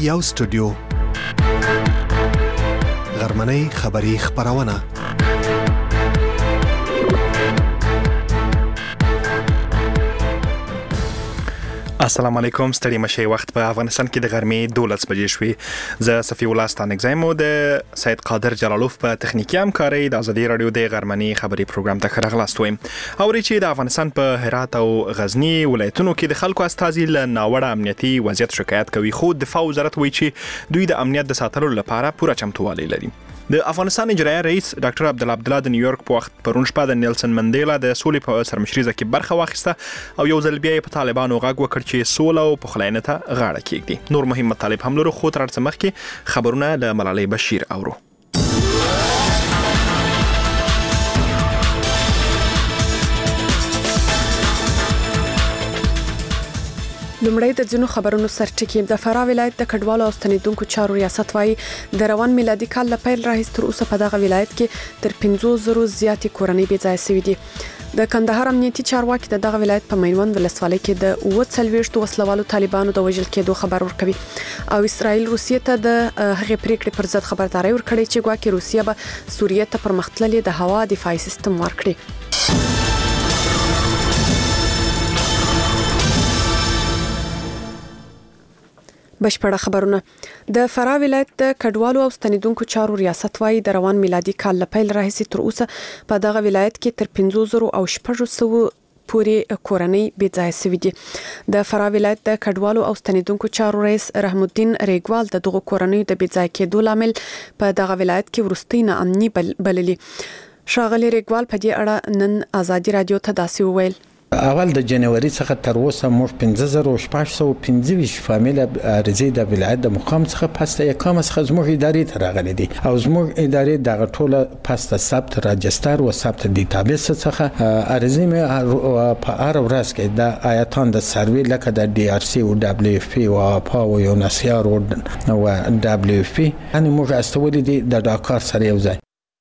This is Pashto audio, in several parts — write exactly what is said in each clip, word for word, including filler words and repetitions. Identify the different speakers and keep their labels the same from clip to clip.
Speaker 1: یو سټوډیو غرمنۍ خبری خبرونه السلام علیکم. ستړي مشه وخت په افغانستان کې د غرمې دولس بجې شوې. زه صفی الله ستانګزایم او د سید قادر جلالوف په تخنیکی همکاري د ازادي رادیو د غرمنۍ خبری پروګرام ته راغلاست وایم. اوري چې د افغانستان په هرات او غزنی ولایتونو کې د خلکو استازي له ناوړه امنیتي وضعیت شکایت کوي، خو دفاع وزارت وایي چې دوی د امنیت د ساتلو لپاره پوره چمتووالی لري. د افغانستان اجرایي رئیس ډاکټر عبدالله عبدالله د نیویورک په وخت پرون شپه د نیلسن منډیلا د سولې په سرمشريزه کې برخه واخیسته او یو ځل بیا په طالبانو غږ وکړ چې سوله او پخلاینه ته غاړه کېږدي. نور مهم مطالب هم لرو، خو تر څه مخکې خبرونه له ملالۍ بشیر اورو.
Speaker 2: لومړی د ځینو خبرونو سرټکی. د فراه ولایت د کډوالو او ستنیدونکو چارو ریاست وايي د روان میلادي کال له پیل راهیسې تر اوسه په دغه ولایت کې تر پنځوس زره زیاتې کورنۍ بې ځایه شوې دي. د کندهار امنیتي چارواکي د دغه ولایت په میوند ولسوالۍ کې د اوه څلوېښت وسلوالو طالبانو د وژل کېدو خبر ورکوي او اسرائیل روسیې ته د هغې پریکړې پر ضد خبرداري ورکړي چې ګواکې روسیه به سوریې ته پرمختللي د هوا دفاعي سیستم ورکړي. بشپړه خبرونه. د فراه ولایت د کډوالو او ستنیدونکو چارو ریاست وايي د روان میلادي کال له پیل راهیسې تر اوسه په دغه ولایت کې تر پنځوس زره او شپږ سوه پورې کورنۍ بې ځایه شوې دي. د فراه ولایت د کډوالو او ستنیدونکو چارو رئیس رحم الدین ریګوال د دغه کورنۍ د بې ځایه کېدو لامل په دغه ولایت کې وروستۍ ناامني بللي. ښاغلي ریګوال په دې اړه نن ازادي رادیو ته داسې وویل:
Speaker 3: اول د جنوري څخه تر اوسه موږ پنځه زره شپږ سوه پنځه ویشت فامیل عارضي د ولایت د مقام څخه پسته اقامه څخه زموږ ادارې ته راغلي دي او زموږ ادارې دغه ټوله پسته ثبت راجستر او ثبت ډیټابیس څخه عارضي مې په هر ورځ کې د آیتان د سروي لکه د ډي ار سی او دبليو اف پی او اپا او یونسیار او دبليو اف پی ان موږ استولې دي د ډاکار سره یو ځای.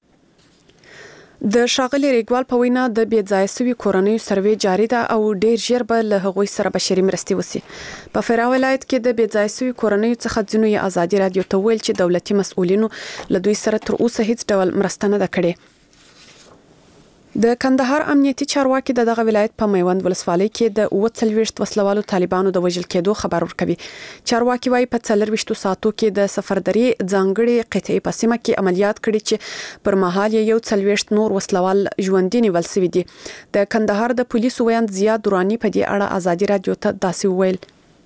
Speaker 2: د ښاغلي ریګوال په وینا د بې ځایه شوي کورنیو سروې جاري ده او ډیر ژر به له هغوی سره بشري مرستې وشي. په فراه ولایت کې د بې ځایه شوي کورنیو څخه ځینو یې ازادي رادیو ته ویل چې دولتي مسؤلینو له دوی سره تر اوسه هیڅ ډول مرسته نه ده کړې. د کندهار امنیتي چارواکي د دغه ولایت په میوند ولسوالۍ کې د اوه څلوېښت وسلوالو طالبانو د وژل کېدو خبر ورکوي. چارواکي وايي په څلرویشتو ساعتو کې د سفردرې ځانګړي قطعې په سیمه کې عملیات کړي چې پر مهال یو څلوېښت نور وسلوال ژوندي نیول شوي دي. د کندهار د پولیسو ویاند زیاد دراني په دې اړه ازادي رادیو ته داسې وویل: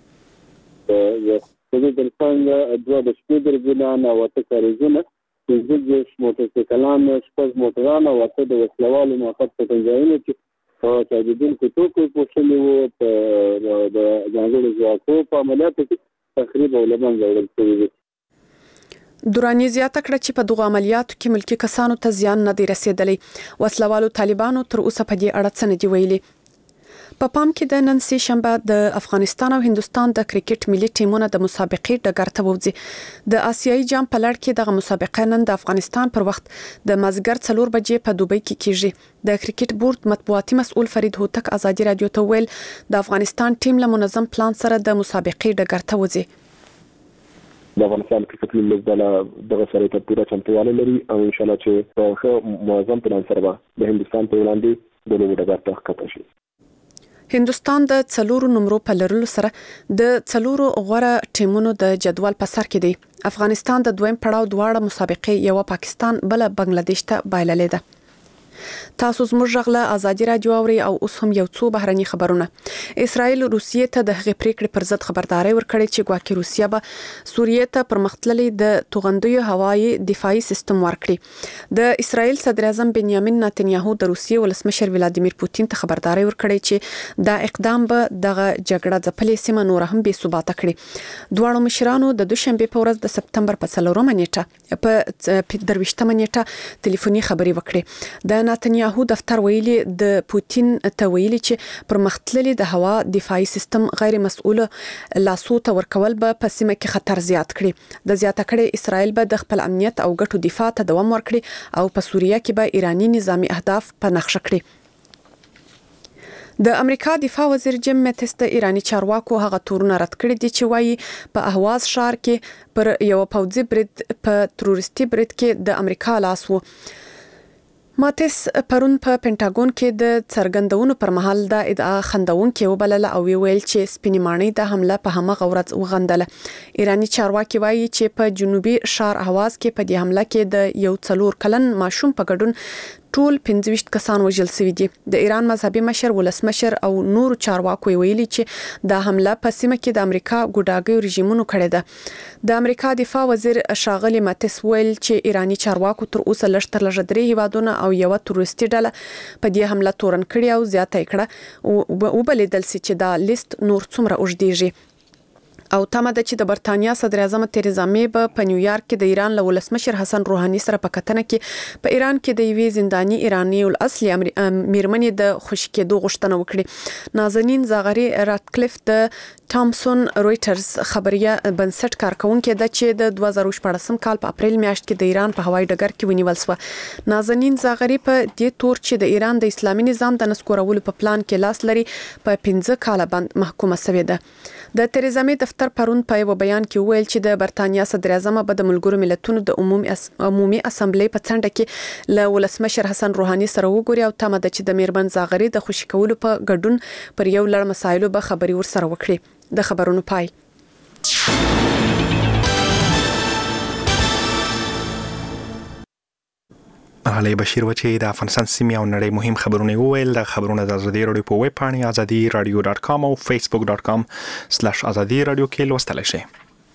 Speaker 4: د دلڅنګ دوه د شپې درګلان او اته کاریزونه د موټرسایکلان شپږ موټران او اته د وسلوالو موقت په تنظیمونه چې او تجدیدونکو توکو په شلي وو په د ځانګړي ځواکو په عملیاتو کې تقریبا ولمن جوړل شوی دی.
Speaker 2: دراني زیاته کړه چې په دغه عملیاتو کې ملکی کسانو ته زیان نه دی رسیدلی. وسلوالو طالبانو تر اوسه په دې اړه څه نه دی ویلي. په پام کې د نن سه شنبه د افغانستان او هندستان د کرکټ ملي ټیمونو د مسابقې ډګر ته وځي. د آسیایي جام په لړ کې دغه مسابقه نن د افغانستان پر وخت د مازیګر څلور بجې په دوبۍ کې کیږي. د کرکټ بورډ مطبوعاتي مسؤل فرید هوتک ازادي رادیو ته ویل د افغانستان ټیم له منظم پلان سره د مسابقې ډګر ته وځي.
Speaker 4: د افغانستان کرکټ لوبډله دغه سره ته پوره چمتووالی لري او ان شاء الله چې په ښه منظم پلان سره به د هندستان په وړاندې د لوبو ډګر ته ښکته شي.
Speaker 2: هندستان د څلورو نمرو په لرلو سره د څلورو غوره ټیمونو د جدول په سر کې دی. افغانستان د دویم پړاو دواړه مسابقې یو پاکستان بل بنگلاديش ته بایللې ده. تاسو زموږ غږ له ازادي رادیو اوري او اوس هم یو څو بهرني خبرونه. اسرائیل روسیې ته د هغې پریکړې پر ضد خبرداري ورکړي چې ګواکې روسیه به سوریې ته پرمختللي د توغندیو هوایي دفاعي سیستم ورکړي. د اسرائیل صدر اعظم بنیامین نتنیاهو د روسیې ولسمشر ولادیمیر پوتین ته خبرداري ورکړي چې دا اقدام به دغه جګړه ځپلې سیمه نور هم بې ثباته کړي. دواړو مشرانو د دوشنبه په ورځ د سپتمبر په څلورمه نیټه په درویشتمه نیټه ټلیفوني خبري وکړي. د نتنیاهو دفتر ویلي د پوتین ته ویلي چې پرمختللي د هوا دفاعي سیستم غیر مسؤل لاسو ته ورکول به په سیمه کې خطر زیات کړي. د زیاته کړي اسرائیل به د خپل امنیت او ګټو دفاع ته دوام ورکړي او په سوریه کې به ایرانی نظامی اهداف په نقشه کړي. د امریکا دفاع وزیر جیم میتس د ایرانی چارواکو هغه تورونه رد کړی دي چې وایي په اهواز ښار کې پر یو پوځي برید په تروریستي برید کې د امریکا لاس وو. ماتس پرون په پینټاګون کې د څرګندونو پر مهال د ادعا خندونکې وبلله او ویل چې سپینې ماڼۍ د حمله په همغه ورځ وغندله. ایرانی چارواکي وایي چې په جنوبي ښار اهواز کې په دې حمله کې د یو څلور کلن ماشوم په ګډون ټول پنځه ویشت کسان وژل شوي دي. د ایران مذهبي مشر ولسمشر او نور چارواکو ویلي چې د حمله په سیمه کې د امریکا ګوډاګیو رژیمونو کړې ده. د امریکا دفاع وزیر شاغلی ماتس ویل چې ایرانی چارواکو تر اوسه لږ تر لږه درې هیوادونه او یو تروریستي ډله په دې حمله تورن کړي او زیاته کړه او وبلیدل چې دا لیست نور څومره اوږدیږي. او تمه ده چې د برتانیا صدر اعظم تریزا می په نیویارک کې د ایران له ولسمشر حسن روحاني سره په کتنه کې په ایران کې د یوې زنداني ایرانی الاصلي میرمنې د خوشی کېدو غوښتنه وکړي. نازنین زاغری راتکلیف د تامسون رويټرز خبريه بنسټ کارکونکو ده چې د دوه زره شپږم کال په اپریل میاشت کې د ایران په هوایي ډګر کې ونیول شو. نازنین زاغری په دې تور چې د ایران د اسلامي نظام د نسکورولو په پلان کې لاس لري په پنځه کال باندې محکومه شوې ده. د تریزا می دفتر پرون په یو بیان کې ویل چې د برتانیا صدر اعظم به د ملګرو ملتونو د عمومي اس... عمومي اسمبلی په څنډه کې له ولسمشر حسن روحاني سره وګوري او تمه ده چې د میرمن زاغری د خوشی کولو په ګډون پر یو لړ مسایلو به خبري ور سره وکړي. د خبرونو پای.
Speaker 1: علي بشیر و چې د افغانستان سیمې او نړۍ مهم خبرونه وویل. د خبرونه د ازادي رادیو په ویب پاڼه ازادي رادیو ډاټ کام او فیسبوک ډاټ کام سلیش ازادي رادیو کې لوستلی شئ.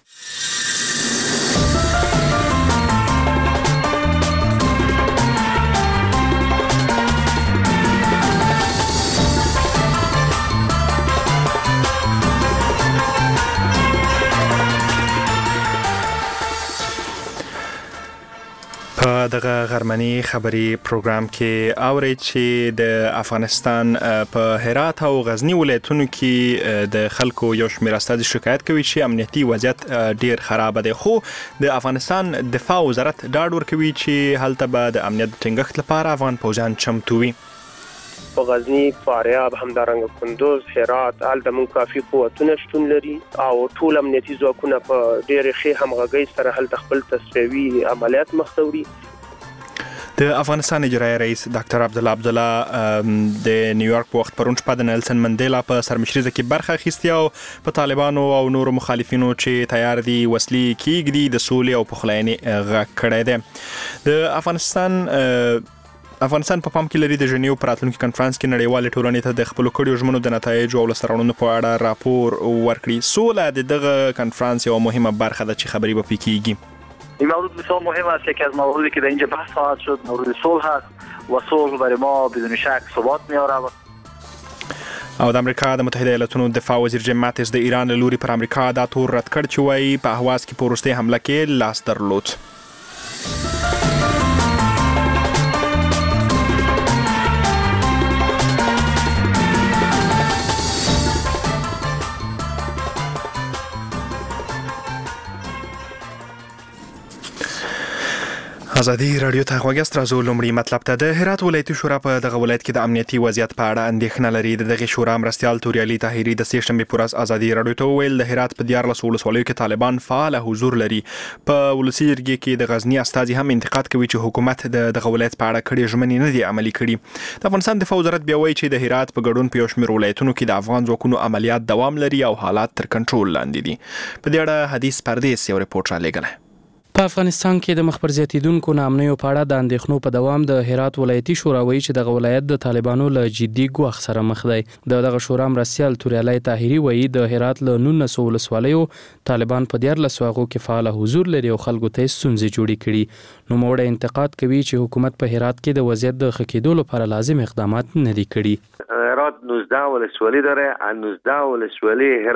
Speaker 1: په دغه غرمني خبري پروګرام کې اوري چې د افغانستان په هرات او غزنی ولایتونو کې د خلکو یو شمېر استاد شکایت کوي چې امنیتي وضعیت ډیر خراب دی. خو د افغانستان دفاع وزارت ډاډ ورکوي چې هلته به د امنیت ټینګښت لپاره افغان پوځیان چمتو وي.
Speaker 5: په غزنی، فاریاب، همدارنګه کندوز، هرات آل د مون کافي قوتونه شتون لري او ټول امنیتي ځواکونه په ډېر ښه همغږۍ سره هلته خپل تصفیوي عملیات مخته وړي.
Speaker 1: د افغانستان اجرایي رئیس ډاکټر عبدالله عبدالله د نیویارک په وخت پرون شپه د نیلسن منډیلا په سرمشریزه کې برخه اخیستې او په طالبانو او نورو مخالفینو چې تیار دي وسلې کېږدي د سولې او پخلاینې غږ کړی دی. د افغانستان افغانستان په پام کې لري د ژنیو په راتلونکي کنفرانس کې نړیوالې ټولنې ته د خپلو کړیو ژمنو د نتایجو او لاسته راوړنو په اړه راپور ورکړي. سوله د دغه کنفرانس یوه مهمه برخه ده چې خبرې به پرې کیږي.
Speaker 6: این موضوع بسیار مهم است. یکی از مواردی که در اینجا بحث خواهد شد مورد صلح است و صلح برای ما بدون شک ثبات میاره.
Speaker 1: او د امریکا د متحده ایالاتونو دفاع وزیر جیم ماتس د ایران له لوري پر امریکا دا تور رد کړ چې وایي په اهواز کې په وروستۍ حمله کې لاس درلود. ازادي رادیو ته غوږیاست. راځو لومړی مطلب ته. د هرات ولایتي شورا په دغه ولایت کې د امنیتي وضعیت په اړه اندېښنه لري. د دغه شورا مرستیال توریالي طاهري د سې شنبې پر ورځ ازادي رادیو ته وویل د هرات په دیارلس ولسوالیو کې طالبان فعال حضور لري. په ولسي جرګې کې د غزنی استازي هم انتقاد کوي چې حکومت د دغه ولایت په اړه کړي ژمنې نه دي عملي کړي. د افغانستان دفاع وزارت بیا وایي چې د هرات په ګډون په یو شمېر ولایتونو کې د افغان ځواکونو عملیات دوام لري او حالات تر کنټرول لاندې دي. په دې اړه حدیث پردیس یو ریپورت را لېږلی.
Speaker 7: په افغانستان کې د مخبر زیاتیدونکو نامنیو په اړه د اندېښنو په دوام د هرات ولایتي شورا وایي چې دغه ولایت د طالبانو له جدي ګواښ سره مخ دی. د دغه شورا مرستیال توریالي طاهري وایي د هرات له نولس ولسوالیو طالبان په دیارلس هغو کې فعال حضور لري او خلکو ته ستونزې جوړې کړي. نوموړی انتقاد کوي چې حکومت په هرات کې د وضعیت د ښه کېدو لپاره لازم اقدامات نه دي کړي.
Speaker 8: هرات نوزده ولسوالی داره. از نوزده ولسوالی هرات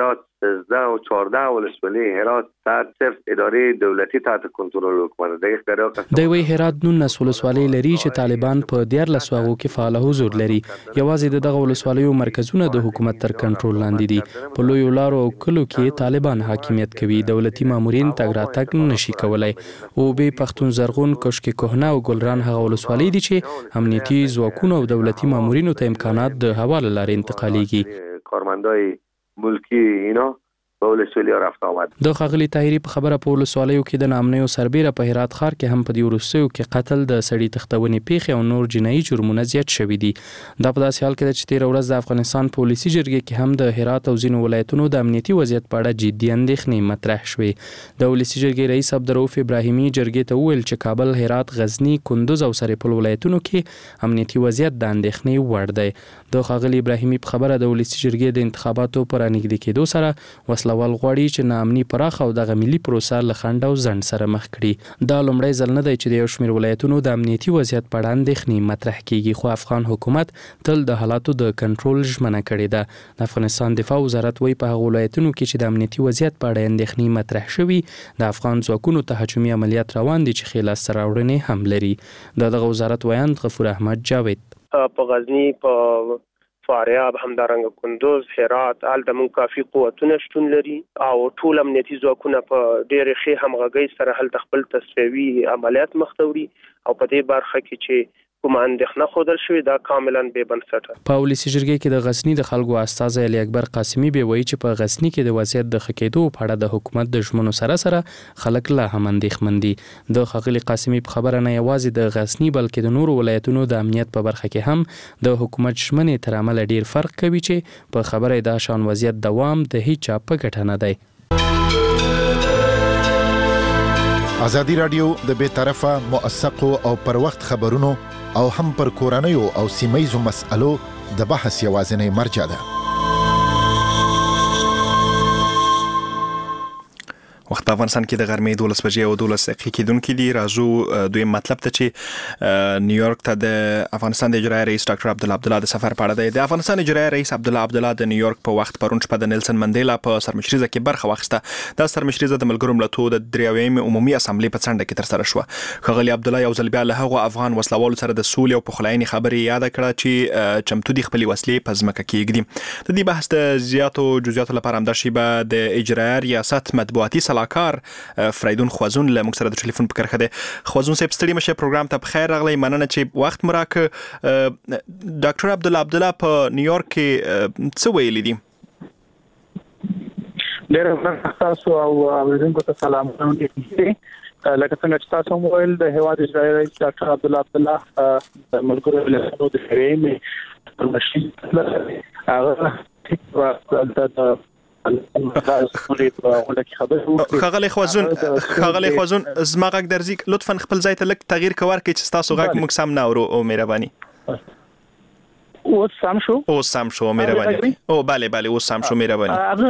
Speaker 8: سیزده و چهارده ولسوالی هرات تحت صرف اداره دولتي تحت کنټرول حکومت د اختیارات
Speaker 7: د وی هرات نونس ولسوالۍ لري چې طالبان په دیارلس واغو کې فعال حضور لري. یوازې د دغه ولسوالیو مرکزونه د حکومت تر کنټرول لاندې دي. په لویو لارو او کلو کې طالبان حاکمیت کوي. دولتي مامورین تګ راتګ نشي کولای. او به پښتون زرغون کشک کهنه او ګلران هغه ولسوالۍ دي چې امنیتي ځواکونو او دولتي مامورینو ته امکانات د حواله لارې انتقالیږي.
Speaker 8: کارمندای ملکی اینا په ولسوالۍ رافت آمد.
Speaker 7: د ښاغلي طاهري په خبره په ولسوالیو کې د نامنیو سربیره په هرات ښار کې هم په دې وروستیو کې قتل د سړي تښتونې پیښې او نور جنایي جرمونه زیات شوي دي. دا په داسې حال کې ده چې تېره ورځ د افغانستان پولیسي جرګې کې هم د هرات او ځینو ولایتونو د امنیتي وضعیت په اړه جدي اندېښنې مطرح شوې. د ولسي جرګې رئیس عبدالرؤف ابراهیمي جرګې ته وویل چې کابل، هرات، غزني، کندوز او سرپل ولایتونو کې امنیتي وضعیت د اندېښنې وړ دی. د ښاغلي ابراهیمي په خبره د ولسي جرګې د انتخاباتو په رانږدې کېدو سره وسلوال غواړي چې ناامني پراخه او دغه ملي پروسه له خنډ او ځنډ سره مخ کړي. دا لومړی ځل نه دی چې د یو شمېر ولایتونو د امنیتي وضعیت په اړه اندېښنې مطرح کیږي، خو افغان حکومت تل د حالاتو د کنټرول ژمنه کړې ده. د افغانستان دفاع وزارت وایي په هغو ولایتونو کې چې د امنیتي وضعیت په اړه اندېښنې مطرح شوي د افغان ځواکونو تهاجمي عملیات روان دي چې ښې لاسته راوړنې هم لري. د دغه وزارت ویاند غفور احمد جاوید
Speaker 5: په غزني، په فاریاب، همدارنګه کندوز، هرات ال د مون کافي قوتونه شتون لري او ټول امنیتي ځواکونه په ډېرې ښې همغږۍ سره هلته خپل تصفیوي عملیات مخته وړي او په دې برخه کې چې کوم اندېښنه ښودل شوې دا کاملا بې بنسټه.
Speaker 7: په ولسي جرګې کې د غزني د خلکو استازی علي اکبر قاسمي به وایي چې په غزني کې د وضعیت د ښه کېدو په اړه د حکومت د ژمنو سره سره خلک لا هم اندېښمن دي. د ښاغلي قاسمي په خبره نه یوازې د غزني بلکې د نورو ولایتونو د امنیت په برخه کې هم د حکومت ژمنې تر عمله ډیر فرق کوي چې په خبره دا شان وضعیت دوام د هیڅ چا په ګټه نه دی.
Speaker 9: ازادي رادیو د بې طرفه، موثقو او پر وخت خبرونو او هم پر کورنیو او سیمایزو مسألو د بحث یوازینی مرجع ده.
Speaker 1: وخت په افغانستان کې د غرمې دولس بجې او دولس دقیقې کېدونکې دي. راځو دویم مطلب ته چې نیویارک ته د افغانستان د اجرایي رئیس ډاکټر عبدالله عبدالله د سفر په اړه دی. د افغانستان اجرایي رئیس عبدالله عبدالله د نیویارک په وخت پرون شپه د نیلسن منډیلا په سرمشریزه کې برخه واخیسته. دا سرمشریزه د ملګرو ملتونو د دریاویمې عمومي اسامبلې په څنډه کې ترسره شوه. ښاغلي عبدالله یو ځل بیا له هغو افغان وسلوالو سره د سولې او پخلاینې خبرې یاد کړه چې چمتو دي خپلې وسلې په ځمکه کېږدي. د دې بحث د زیاتو جزئیاتو لپاره همدا شیبه د اجرایي ریاست مطبوعاتي سلاکار فریدون خوازون له موږ سره د ټلیفون په کرښه ده. خوازون صاحب ستړي مشه، پروګرام ته بخیر راغلی. مننه چې وخت مو راکړ. ډاکټر عبدالله عبدالله په نیویارک کې څه ویلي دي؟
Speaker 10: ډېر مننه تاسو او اوریدونکو ته سلامونه وکړئ. لکه څنګه چې تاسو هم ویل د هیواد اجرایي رئیس ډاکټر عبدالله عبدالله د ملګرو ملتونو د دریاویمې پر مشرۍ هغه د
Speaker 1: خاغلی خوازون خاغلی خوازون زما غږ درځي، لطفا خپل ځای ته لږ تغییر کوار کې چې تاسو غږ موږ سم نه اورو. او مهرباني
Speaker 10: اوس سم شو
Speaker 1: اوس سم شو مهرباني او bale bale اوس سم شو مهرباني.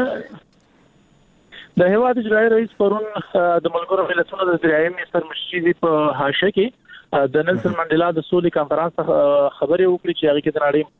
Speaker 10: د هیواد اجرایي رئیس پرون د ملګرو ملتونو د دریاویمې سرمشریزې په حاشیه کې د نیلسن منډیلا د سولې کانفرنس خبرې وکړې چې هغه کې د نړۍ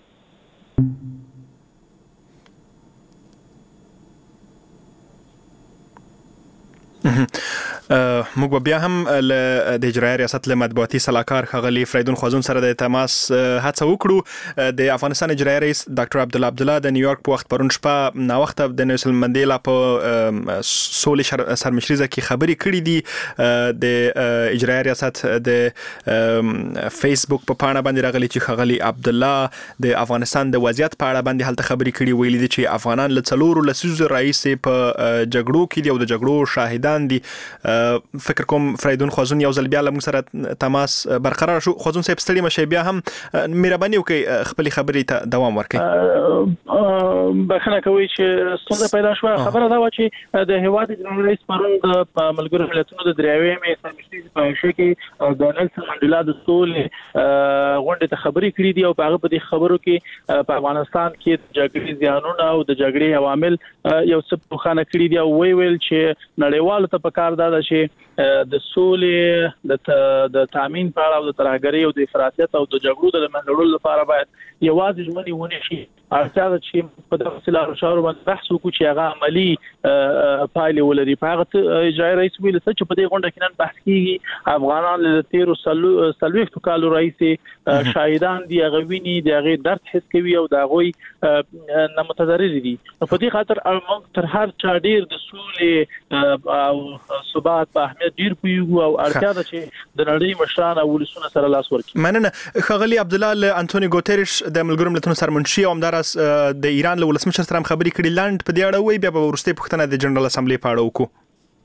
Speaker 1: موږ بیا هم د اجرایي ریاست له مطبوعاتي سلاکار ښاغلي فریدون خوازون سره د تماس هڅه وکړو. د افغانستان اجرایي رئیس ډاکټر عبدالله عبدالله د نیویارک په وخت پرون شپه ناوخته د نیلسن منډیلا په سولې سرمشریزه کې خبرې کړې دي. د اجرایي ریاست د فیسبوک په پاڼه باندې راغلي چې ښاغلي عبدالله د افغانستان د وضعیت په اړه باندې هلته خبرې کړې، ویلي دي چې افغانان له څلورو لسیزو راهیسې په جګړو کې دي او د جګړو شاهدان دي. فکر کوم فریدون خوازون یو ځل بیا له موږ سره تماس برقرار شو. خوازون صاحب ستړي مشه، بیا هم مهرباني وکړئ خپلې خبرې ته دوام ورکړئ.
Speaker 10: بخښنه کوي چې ستونزه پیدا شوه. خبره دا و چې د هیواد اجرایي رئیس پرون د ملګرو ملتونو د دریاویمې سرمشریزې په حاشیه کې د نیلسن منډیلا د سولې غونډې ته خبرې کړې دي او په هغه په دې خبرو کې په افغانستان کې د جګړې زیانونه او د جګړې عوامل یو څه روښانه کړي دي او وی ویل چې نړیوالو ته پکار ده چې د سولې د د تامین په اړه او د ترهګرۍ او د افراطیت او د جګړو د منځلو لپاره باید یوازې ژمنې ونه شي اړتیا ده چې په دغه سلار شاور باندې بحث وکړو چې هغه عملی پایلې ولري. په هغه اجرایي رئیس ویل چې په دې غونډه کې نن بحث کیږي افغانان له تیرو سلويختو کالو رئیس شاهدان دي هغه ویني د هغه درد حس کوي او د هغه نه متضرر دي. په دې خاطر موږ تر هر چا ډیر د سولې او ثبات په اهمیت ډیر پوهیږو او اړتیا ده چې د نړۍ مشران او ولسونه سره لاس ورکړي.
Speaker 1: مننه ښاغلي عبدالله انټونی ګوتریش د ملګرو ملتونو سرمنشي او همداراس د ایران له ولسمشر سره خبرې کړې لاند په دې اړه وی بیا په ورسته پښتنه د جنرال اسمبلی په اړه وکړو.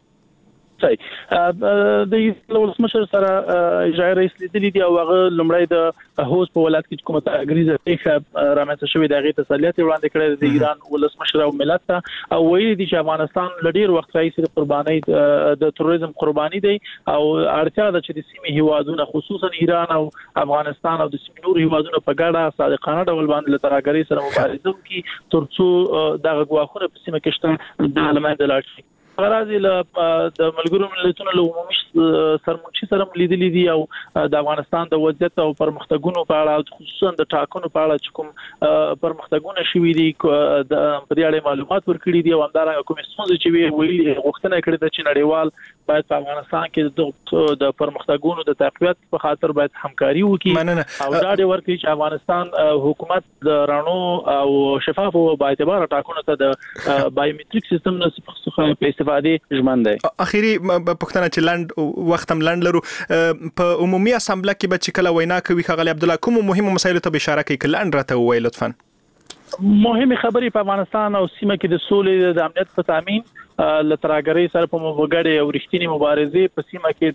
Speaker 10: صحیح د ولسمشر سره اجرایي رئیس لیدلی دی او هغه لمړی د هوس په ولایت کې کومه تغریزه پیښه رامنځته شوې د هغې تسلیت وړاندې کړی د ایران ولسمشر او ملت ته او ویلي دي چې افغانستان له ډېر وخت راهیسې د قربانۍ د تروریزم قرباني دی او اړتیا ده چې د سیمې هیوادونه خصوصا ایران او افغانستان او د سیمې نور هیوادونه په ګډه صادقانه ډول باندې له ترهګرۍ سره مبارزه وکړي ترڅو دغه ګواښونه په سیمه کې شته د له منځه لاړ شي. غراضی له د ملګرو ملتونو له عمومي سرمنشي سره لیدلې دي او د افغانستان د وضعیت او پرمختګونو په اړه خصوصا د ټاکنو په اړه چې کوم پرمختګونه شوي دي د په دې اړه معلومات ورکړي دي او همدارنګه کوم څه چې ویلي غوښتنه کړې ده چې نړیوال باید په افغانستان کې د پرمختګونو د تقویت په خاطر باید همکاري وکړي او دا ډېر ورکړي چې افغانستان حکومت د رانو او شفاف او با اعتبار ټاکنو ته د بایومټریک سیستم نه څخه استفاده ژمن دی.
Speaker 1: اخیری پښتنه چې لاند وخت هم لاند لرو په عمومي اسامبله کې به چې کله وینا کوي ښاغلی عبدالله کوم مهمو مسایلو ته اشاره کوي که لاند راته ووایي لطفا.
Speaker 10: مهمه خبرې په افغانستان او سیمه کې د سولې د امنیت په تامین له ترهګرۍ سره په مبارزه او رښتینی مبارزه په سیمه کې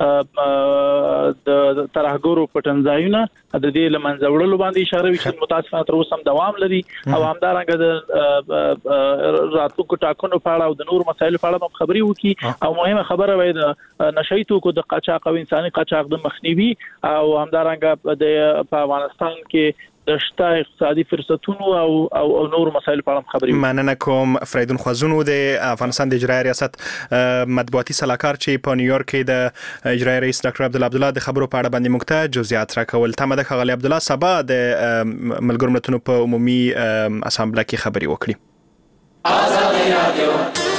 Speaker 10: د د ترهګرو پټنځایونه د دې لمنځه وړلو باندې اشاره وشي متاسفانه تر اوسه هم دوام لري او همدارنګه د راتلونکو ټاکنو په اړه او د نور مسایلو په اړه خبري وکړي او مهمه خبره وای د نشئی توکو د قاچاق او انساني قاچاق د مخنیوي او همدارنګه د په افغانستان کې د شته اقتصادي فرصتونو او او نور مسایل په اړه خبري.
Speaker 1: مننه کوم فریدون خوازونو د افغانستان د اجرایي ریاست مطبوعاتي سلاکار چې په نیویورک کې د اجرایي رئیس ډاکټر عبدالله عبدالله د خبرو په اړه باندې موږ ته جزئیات راکول. تمه ده ښاغلی عبدالله سبا د ملګرو ملتونو په عمومي اسامبله کې خبري وکړي. آزادي رادیو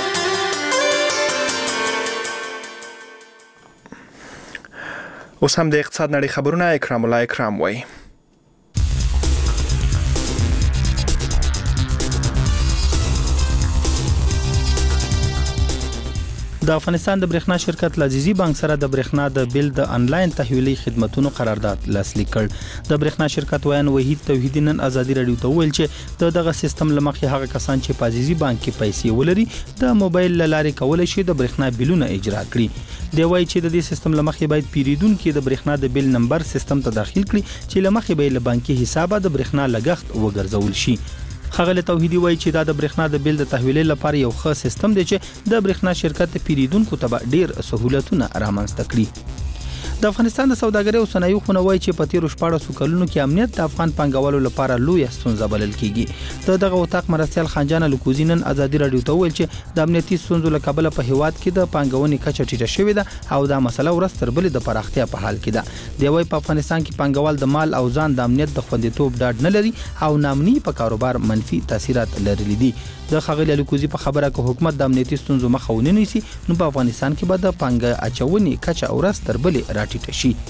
Speaker 1: اوس هم د اقتصاد نړۍ خبرونه اکرام الله اکرام وایي.
Speaker 11: د افغانستان د برېښنا شرکت لازیزي بانک سره د برېښنا د بیل د انلاین تحویلي خدماتو قرارداد لاسلیک کړ. د برېښنا شرکت ویان وحید توحیدی نن ازادي رادیو ته ویل چې د دغه سیستم لمخې هغه کسان چې په لازیزي بانک کې پیسې ولري د موبایل لارې کولای شي د برېښنا بیلونه اجرا کړي. دی وایي چې د دې سیستم لمخې باید پیریدونکو د برېښنا د بیل نمبر سیستم ته داخل کړي چې لمخې به له بانکي حسابه د برېښنا لګښت وګرځول شي. ښاغلی توحیدی وایي چې دا د برېښنا د بیل د تحویل لپاره یو ښه سیستم دی چې د برېښنا شرکت پیریدونکو ته ډیر سہولتونه رامنځته کړي. د افغانستان د سوداګرۍ او صنایعو خونه وایي چې په تیرو شپاړسو کلونو کې امنیت د افغان پانګوالو لپاره لویه ستونزه بلل کیږي. د دغه وطاق مرستیال خانجان لکوزی نن ازادي رادیو ته ویل چې د امنیتي ستونزو له کبله په هیواد کې د پانګونې کچه ټیټه شوې ده او دا مسله ورځ تر بلې د پراختیا په حال کې ده. دی وایي په افغانستان کې پانګوال د مال او ځان د امنیت د خوندیتوب ډاډ نه لري او نامني په کاروبار منفي تاثیرات لرلي دي. د ښاغلي لکوزی په خبره کې حکومت د امنیتي ستونزو مخه ونه نیسي نو په افغانستان کې به د پانګه اچونې کچه ورځ تر بلې راټیټه شي.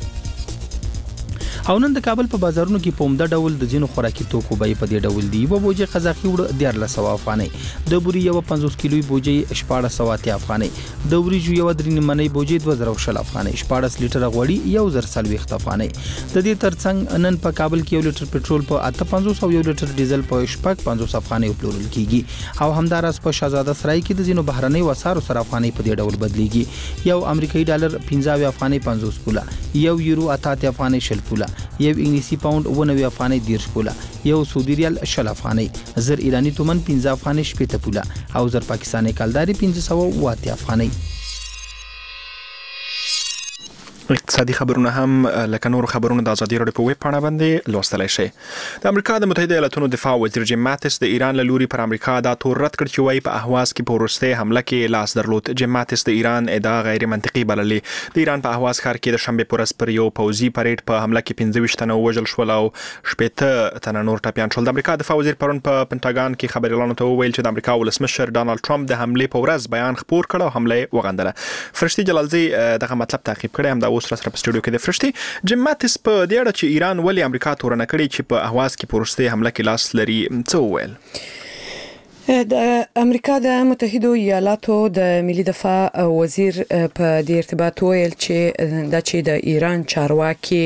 Speaker 11: او نن د کابل په بازارونو کې په عمده ډول د ځینو خوراکي توکو بیې په دې ډول دي. یوه بوجۍ قزاقي وړه دیارلس سوه افغانۍ، د بوري یوه پنځوس کیلوي بوجۍ شپاړس سوه اتیا افغانۍ، د وریجو یوه درې نیمنۍ بوجۍ دوه زره شل افغانۍ، شپاړس لیټره غوړي یو زر څلوېښت افغانۍ. د دې ترڅنګ نن په کابل کې یو لیټر پټرول په اته پنځوس او یو لیټر ډیزل په شپږ پنځوس افغانۍ پلورل کیږي. او همداراز په شهزاده سرای کې د ځینو بهرنۍ وسارو سره افغانۍ په دې ډول بدلیږي. یو امریکایي ډالر پنځه اویا افغانۍ پنځوس پوله، یو یورو اته اتیا افغانۍ شل پوله، یو انګلیسي پاوند اوه نوي افغانۍ دېرش پوله، یو سعودي ریال شل افغانۍ، زر ایراني تومن پنځه افغانۍ شپېته پوله او زر پاکستاني کلداري پنځه سوه اوه اتیا افغانۍ.
Speaker 1: اقتصادي خبرونه هم لکه نور خبرونه د ازادي راډیو په ویب پاڼه باندې لوستلای شئ. د امریکا د متحده ایالاتونو دفاع وزیر جیم ماتس د ایران له لوري پر امریکا دا تور رد کړ چې وايي په اهواز کې په وروستۍ حمله کې لاس درلود. جیم ماتس د ایران ادعا غیر منطقي بللې. د ایران په اهواز ښار کې د شنبه پر ورځ پر یو پوځي پریډ په حمله کې پنځه ویشت تنه وژل شول او شپږ تنه نور ټپیان شول. د امریکا دفاع وزیر پرون په پنټاګان کې خبريالانو ته وویل چې د امریکا ولسمشر ډانلډ ټرمپ د حمله په ورځ بیان خپور کړ او حمله وغندله. فرشتي جلالزی دغه مطلب تعقیب کړی هم دا اوس سره په سټوډیو کې د فرشتي جیم ماتس په دې اړه چې ایران ولې امریکا تورنه کړی چې په اهواز کې پورسته حمله کې لاس لري څه وویل.
Speaker 2: د امریکا د متحده ایالاتو د ملي دفاع وزیر په دې ارتباط ویل چې د چې د ایران چارواکي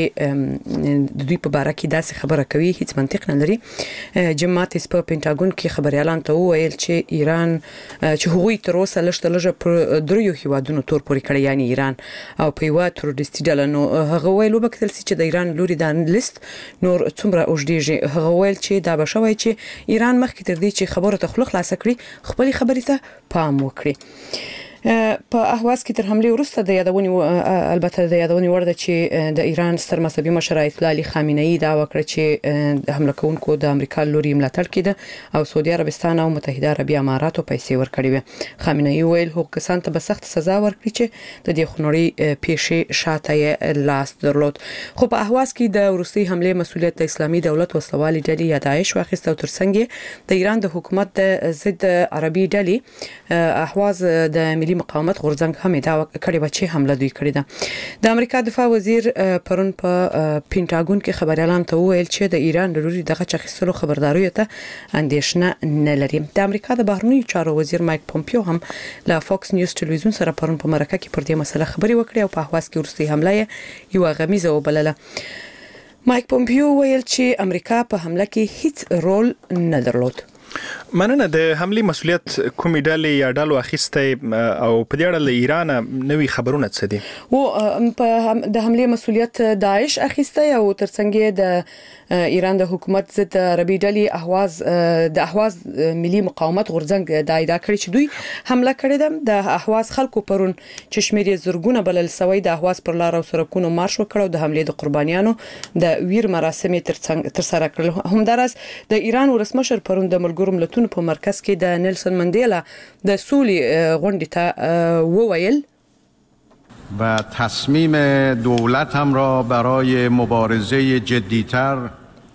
Speaker 2: د دوی په باره کې داسې خبره کوي هیڅ منطق نه لري. جیم ماتس په پینټاګون کې خبريالان ته ویل چې ایران چې هغوی تر اوسه لږ لږ پر دریو هیوادونو تور پوري کړی یعنی ایران او په یو تروریستي ډله نو هغه ویل وبکتل چې د ایران لوري د لیست نور څومره اوږدېږي. هغه ویل چې دا به شوی چې ایران مخکې تر دې چې خبره ته خلاص کړی خپل خبرې ته پام وکړي. په اهواز کې تر حمله وروسته د یادونې البته د یادونې ورده چې د ایران ستر مذهبي مشر ایت الله علي خامنه‌ای دا وکړه چې د حمله کوونکو د امریکا لوري ملاتړ کړي او سعودي عربستان او متحده عربي اماراتو پیسې ورکړي وي. خامنه‌ای ویل هغه کسان ته به سخت سزا ورکړي چې د دې خنوري پیښې شاته لاس درلود. خو په اهواز کې د روسي حمله مسؤلیت د اسلامي دولت وسلوالي ډلې یا داعش واخیسته او ترڅنګ د ایران د حکومت د ضد عربي ډلې اهواز د ملي مقاومت غورځنګ هم دا کړي و چې حمله دوی کړې ده. د امریکا دفاع وزیر پرون په پینټاګون کې خبريالان ته وویل چې د ایران لوري دغه چخیستلو خبرداري ته اندېښنه نه لري. د امریکا د بهرنیو چارو وزیر مایک پومپیو هم له فاکس نیوز ټلویزیون سره پرون په مرکه کې پر دې مسله خبري وکړې او په اهواز کې ورستي حمله یو غمیزه وبلله. مایک پومپیو ویل چې امریکا په حمله کې هیڅ رول نه درلود.
Speaker 1: مننه. د حمله مسؤلیت کومې ډلې یا ډلو اخیسته او په دې اړه له ایران نوې خبرونه څه دي؟
Speaker 2: او په د حمله مسؤلیت داعش اخیسته او ترڅنګ د ایران د حکومت ضد عربي ډلې اهواز د اهواز ملي مقاومت غورځنګ د ادعا کړی چې دوی حمله کړې ده. د اهواز خلکو پرون چې شمیر زرګونه بلل سوی د اهواز پر لار او سرکونو مارش وکړ او د حمله د قربانیانو د ویر مراسم ترڅنګ تر سره کړل. همدارس د ایران ولسمشر پرون د ملګرو ملتونو په مرکز کې د نیلسن منډیلا د سولې غونډې ته وویل
Speaker 12: و تصمیم دولت هم را برای مبارزه جدی‌تر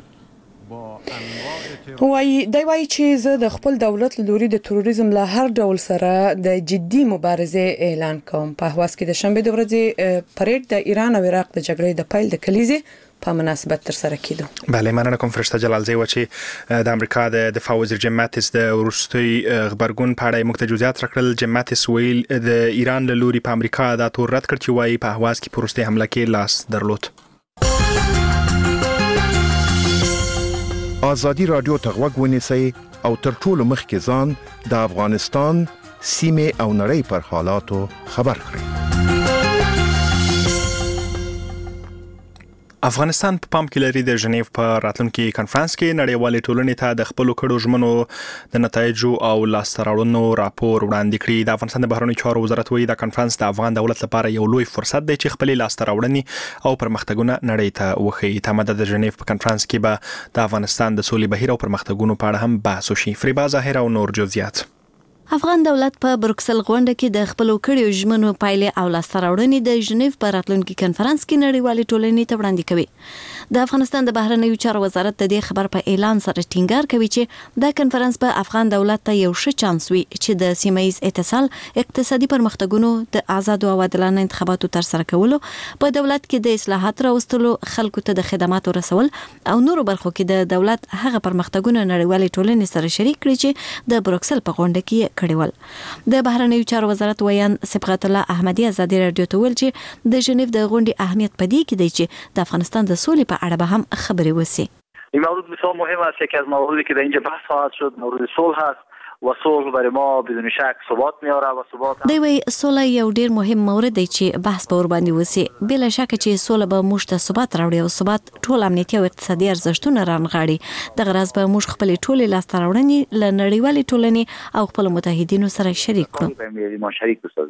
Speaker 2: وای دی وای چې زه د خپل دولت لوري د تروریزم له هر ډول سره د جدي مبارزه اعلان کوم. په اهواز کې د شنبه د ورځې پریډ د ایران او عراق د جګړې د پیل د کلیزې په مناسبت تر سره کېدو.
Speaker 1: بله مننه کوم فرشته جلالزی و چې د امریکا د دفاع وزیر جیم ماتس د وروستي خبرګون په اړه موږ ته جزئیات راکړل. جیم ماتس ویل د ایران له لوري په امریکا دا تور رد کړ چې وايي په اهواز کې پروستي حمله کې لاس درلود.
Speaker 9: آزادی رادیو ته غوږ ونیسئ او تر ټولو مخکې ځان د افغانستان سیمې او نړۍ پر حالاتو خبر کړئ.
Speaker 1: افغانستان په پام کې لري د ژنیو په راتلونکي کانفرنس کې نړیوالې ټولنې ته د خپل کړو ژمنو د نتایجو او لاسته راوړنو راپور وړاندې کړي. د افغانستان د بهرنیو چارو وزارت وایي دا کانفرنس د افغان دولت لپاره یو لوی فرصت دی چې خپل لاسته راوړنې او پرمختګونه نړۍ ته وښيي. تماده د ژنیو په کانفرنس کې به د افغانستان د سولې بهیر او پرمختګونو په اړه هم بحث وشي. فریبا ظاهر او نور جزئیات.
Speaker 13: افغان دولت په بروکسل غونډه کې د خپل کړیو ژمنو پایلې او لاسته راوړنې د ژنیو په راتلونکي کانفرنس کې نړیوالې ټولنې ته وړاندې کوي. د افغانستان د بهرنیو چارو وزارت د دې خبر په اعلان سره ټینګار کوي چې دا کانفرنس به افغان دولت ته یو ښه چانس وي چې د سیمه‌ییز اتصال، اقتصادي پرمختګونو، د آزاد او عادلانه انتخاباتو تر سره کولو، په دولت کې د اصلاحات راوستلو، خلکو ته د خدماتو رسول او نورو برخو کې د دولت هغه پرمختګونه نړیوالې ټولنې سره شریک کړي چې د بروکسل په غونډه کې کړیول. د بهرنیو چارو وزارت ویان صبغت الله احمدی ازادي رادیو ته ویل چې د ژنیو د غونډې اهمیت پدې کې دی چې د افغانستان د سولې په اړه به هم خبرې وسی.
Speaker 6: این موضوع بسیار مهم است. یکی از مواردی که در اینجا بحث خواهد شد مورد صلح است و صلح برای ما بدون شک ثبات میاره و ثبات
Speaker 13: دی وی صلح یو ډیر مهم مورد دی چې بحث به ور باندې وسی. بلا شک چې صلح به موږ ته ثبات راوړي او ثبات ټول امنیتي او اقتصادي ارزښتونه رانغاړي. د غرض به موږ خپل ټول لاسته راوړنې ل نړیوالې ټولنې او خپل متحدینو سره شریک کړو.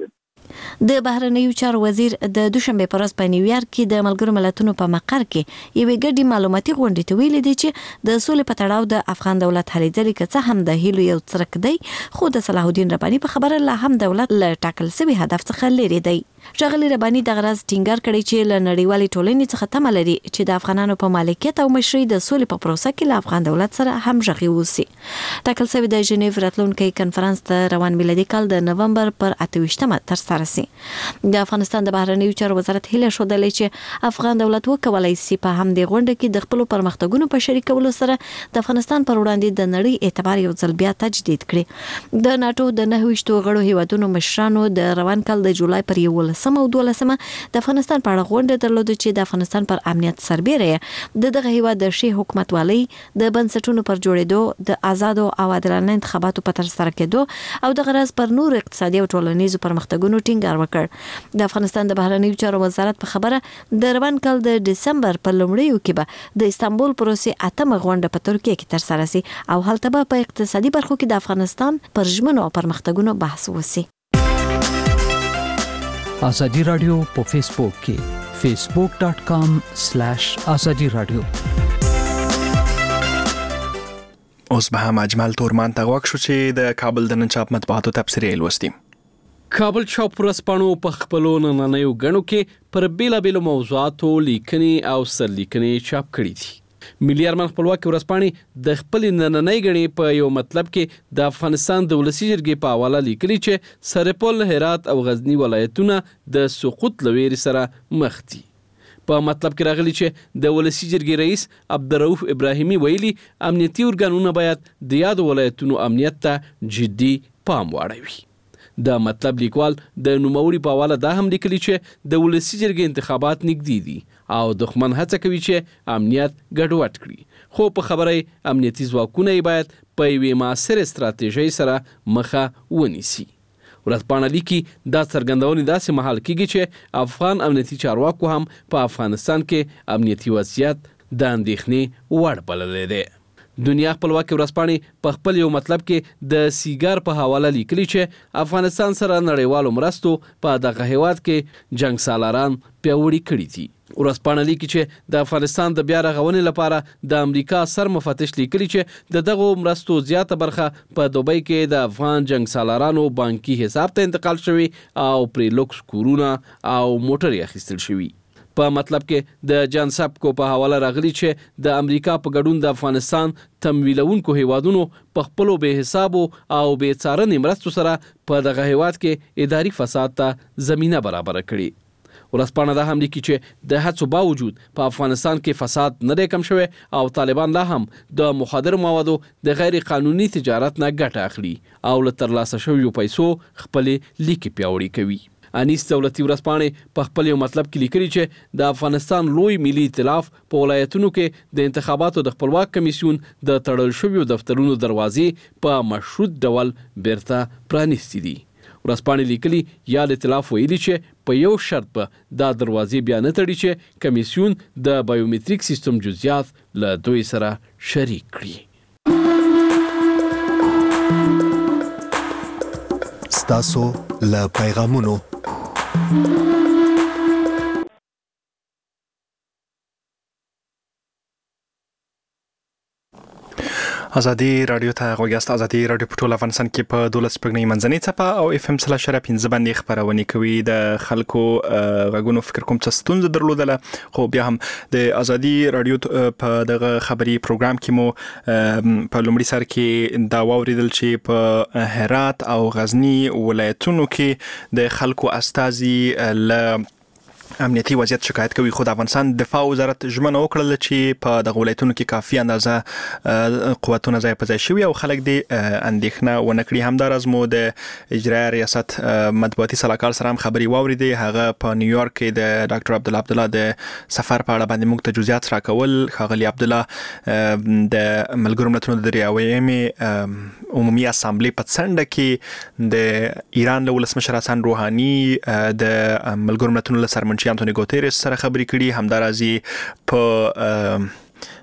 Speaker 13: د بهرنیو چارو وزیر د دوشنبه پر ورځ په نیویارک کې د ملګرو ملتونو په مقر کې یوې ګډې معلوماتي غونډې ته ویلي دي چې د سولې په تړاو د افغان دولت هلې ځلې که څه هم د هیلو یو څرک دی، خو د صلاح الدین رباني په خبره لا هم دولت له ټاکل شوي هدف څخه لري دی. ښاغلي رباني دغه راز ټینګار کړی چې له نړیوالې ټولنې څخه تمه لري چې د افغانانو په مالکیت او مشرۍ د سولې په پروسه کې له افغان دولت سره همغږي وسی. ټاکل شوی د ژنیو راتلونکي کنفرانس ته روان میلادي کال د نومبر پر اته ویشتمه ترسره شي. د افغانستان د بهرنیو چارو وزارت هیله شودلې چې افغان دولت وکولای شي په همدې غونډه کې د خپل پرمختګونو په شریکولو سره د افغانستان پر وړاندې د نړۍ اعتبار یو ځل بیا تجدید کړي. د ناتو د نهه ویشتو غړو هیوادونو مشرانو د روان کال د جولای پر یولسمه او دولسمه د افغانستان په اړه غونډه درلوده چې د افغانستان پر امنیت سربېره د دغه هیواد د شي حکومتوالۍ د بنسټونو پر جوړېدو، د آزادو او عادلانه انتخاباتو په ترسره کېدو او د غرض پر نور اقتصادي او ټولنیزو پرمختګونو ټینګار وکړ. د افغانستان د بهرنیو چارو وزارت په خبره د روان کال د دسمبر په لومړیو کې به د استانبول پروسې اتمه غونډه په ترکیه کې ترسره شي او هلته به په اقتصادي برخو کې د افغانستان پر ژمنو او پرمختګونو بحث وشي.
Speaker 14: آزادی رادیو په فیسبوک کې فیسبوک ډاٹ کام سلیش آزادی رادیو.
Speaker 1: اوس به هم اجمل تورمان ته غوږ شو چې د کابل د نن چاپ مطبوعاتو تبصرې لوستي.
Speaker 7: کابل چاپ ورځپاڼو په خپلو نننیو غنو کې پر بیلابیلو موضوعاتو لیکنې او سرلیکنې چاپ کړي دي. ملي ارمان خپلواکي ورځپاڼې د خپل نننۍ غنې په یو مطلب کې د افغانستان د ولسی جرګې په حواله لیکلي چې سرپل، هرات او غزنی ولایتونه د سقوط لویری سره مخ دي. په مطلب کې راغلي چې د ولسی جرګې رئیس عبدالرؤف ابراهیمي ویلي امنیتي ارګانونه باید د یاد ولایتونو امنیت ته جدي پام واړوي. د مطلب لیکوال د نوموړي په حواله دا هم لیکلي چې د ولسی جرګې انتخابات نږدې دي او دښمن هڅه کوي چې امنیت ګډوډ کړي، خو په خبره امنیتي ځواکونه یې باید په یوې معاصره ستراتیژۍ سره مخه ونیسي. ورځپاڼه لیکي دا څرګندونې داسې مهال کېږي چې افغان امنیتي چارواکو هم په افغانستان کې امنیتي وضعیت د اندېښنې وړ بللی دی. دنیا خپلواکي ورځپاڼې په خپل یو مطلب کې د سیګار په حواله لیکلي چې افغانستان سره نړیوالو مرستو په دغه هیواد کې جنگ سالاران پیاوړي کړي دي. ورځپاڼه لیکي چې د افغانستان د بیا رغونې لپاره د امریکا سر مفتش لیکلي چې د دغو مرستو زیاته برخه په دوبۍ کې د افغان جنگ سالارانو بانکي حساب ته انتقال شوی او پرې لوکس کورونه او موټرې اخیستل شوي. په مطلب کې د جان سبکو په حواله راغلي چې د امریکا په ګډون د افغانستان تمویلونکو هیوادونو په خپلو بې حسابو او بې څارنې مرستو سره په دغه هیواد کې اداري فساد ته زمینه برابره کړي. ورځپاڼه دا هم لیکي چې د هڅو باوجود په افغانستان کې فساد نه دی کم شوی او طالبان لا هم د مخدر موادو د غیر قانوني تجارت نه ګټه اخلي او له ترلاسه شویو پیسو خپلې لیکې پیاوړي کوي. انیس دولتي ورځپاڼې په خپل یو مطلب کې لیکلي چې د افغانستان لوی ملي ائتلاف په ولایتونو کې د انتخاباتو د خپلواک کمیسیون د تړل شویو دفترونو دروازې په مشروط ډول بیرته پرانیستې دي. ورځپاڼې لیکلي یاد ائتلاف ویلي چې په یو شرط به دا دروازې بیا نه تړي چې کمیسیون د بایومتریک سیستم جزئیات له دوی سره شریک کړي.
Speaker 15: ستاسو له پیغامونو
Speaker 1: ازادي رادیو ته غوږیاست. ازادي رادیو په ټول افغانستان کې په دولس پګنۍ منځنۍ څپه او اف ام سلا شره پنځه باندې خبرونه کوي. د خلکو غږونو فکر کوم څه ستونزه درلودله، خو بیا هم د ازادي رادیو په دغه خبري پروګرام کې مو په لومړي سر کې دا واوریدل چې په هرات او غزنی ولایتونو کې د خلکو استازي ل امنیتي وضعیت شکایت کوي، خو د افغانستان دفاع وزارت ژمنه وکړه چې په دغه ولایتونو کې کافي اندازه قوتونه ځای په ځای شوي او خلک دې اندېښنه ونه کړي. همداراز مو د اجرایي ریاست مطبوعاتي سلاکار سره هم خبري واوریدې. هغه په نیویارک کې د ډاکټر عبدالله عبدالله د سفر په اړه باندې موږ ته جزئیات راکول. ښاغلي عبدالله د ملګرو ملتونو د دریاویمې عمومي اسامبلې په څنډه کې د ایران له ولسمشر حسن روحاني د ملګرو ملتونو له سرمنشي انټونی ګوتریس سره خبرې کړي. همدارازي په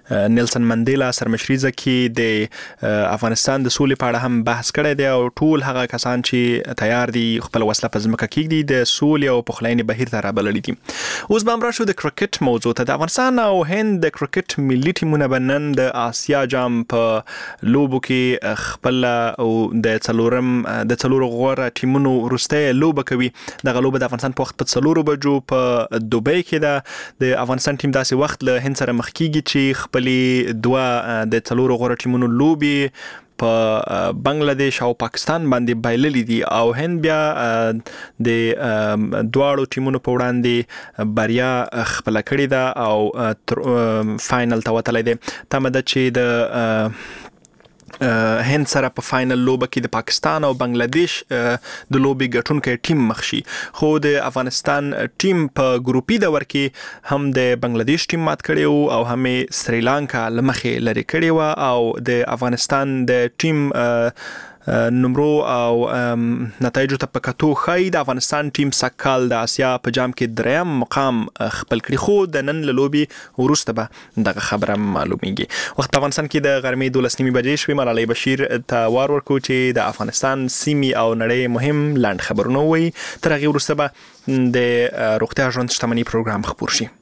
Speaker 1: نیلسن منډیلا سرمشریزه کې د افغانستان د سولې په اړه هم بحث کړی دی او ټول هغه کسان چې تیار دي خپل وسله په ځمکه کېږدي د سولې او پخلاینې بهیر ته رابللي دي. اوس به هم راشو د کرکټ موضوع ته. د افغانستان او هند د کرکټ ملي ټیمونه به نن د آسیا جام په لوبو کې خپل او د څلورم د څلورو غوره ټیمونو وروستۍ لوبه کوي. دغه لوبه د افغانستان په وخت په څلورو بجو په دوبۍ کې ده. د افغانستان ټیم داسې وخت له هند سره مخ کیږي چې خپلې دوه د څلورو غوره ټیمونو لوبي په بنگلاديش او پاکستان باندې بایللي دي او هند بیا د دواړو ټیمونو په وړاندې بریا خپل کړې ده او فائنل ته وتلی دی. تمه ده چې د هند سره په فائنل لوبه کې د پاکستان او بنگلاديش د لوبي ګټونکي ټیم مخ شي. خو د افغانستان ټیم په ګروپي دور کې هم د بنگلاديش ټیم مات کړی او هم سریلانکا لمخې لري کړی و او د افغانستان د ټیم نمرو او نتایجو ته په کتو ښایي د افغانستان ټیم سږکال د آسیا په جام کې دریم مقام خپل کړي. خو د نن له لوبې وروسته به دغه خبره معلومیږي. وخت په افغانستان کې د غرمې دولس نیمې بجې شوې. ملالۍ بشیر ته وار ورکړو چې د افغانستان سیمې او نړۍ مهم لاند خبرونه ووایي. تر هغې وروسته به د روغتیا ژوند شتمني پروګرام خپور شي.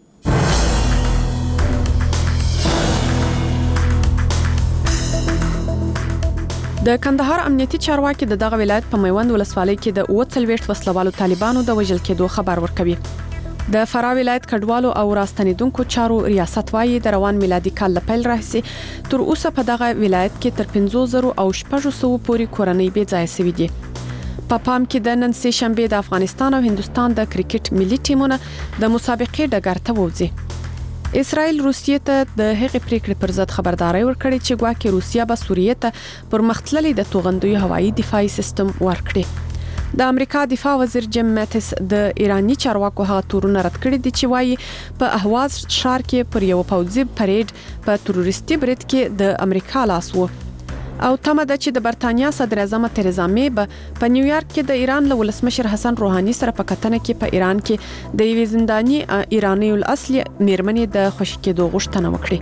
Speaker 2: د کندهار امنیتي چارواکي د دغه ولایت په میوند ولسوالۍ کې د اوه څلوېښت وسلوالو طالبانو د وژل کېدو خبر ورکوي. د فراه ولایت کډوالو او راستنیدونکو چارو ریاست وايي د روان میلادي کال له پیل راهیسې تر اوسه په دغه ولایت کې تر پنځه زره او شپږ سوه پورې کورنۍ بې ځایه سوي دي. په پام کې د نن سه شنبه د افغانستان او هندستان د کرکټ ملي ټیمونه د مسابقې ډګر ته وځي. اسرائیل روسیې ته د هغې پریکړې پر ضد خبرداري ورکړې چې ګواکې روسیا به سوریې ته پر مختللي د توغندیو هوایي دفاعي سیستم ورکړي. د امریکا دفاع وزیر جیم ماتیس د ایرانی چارواکو هغه تورونه رد کړي دي چې وایي په اهواز ښار کې پر یو پوځي پریډ په تروریستي برید کې د امریکا لاس و او تمه ده چې د برتانیا صدر اعظم تریزا می به په نیویارک کې د ایران له ولسمشر حسن روحاني سره په کتنه کې په ایران کې د یوې زنداني ایرانی الاصل میرمنې د خوشی کېدو غوښتنه وکړي.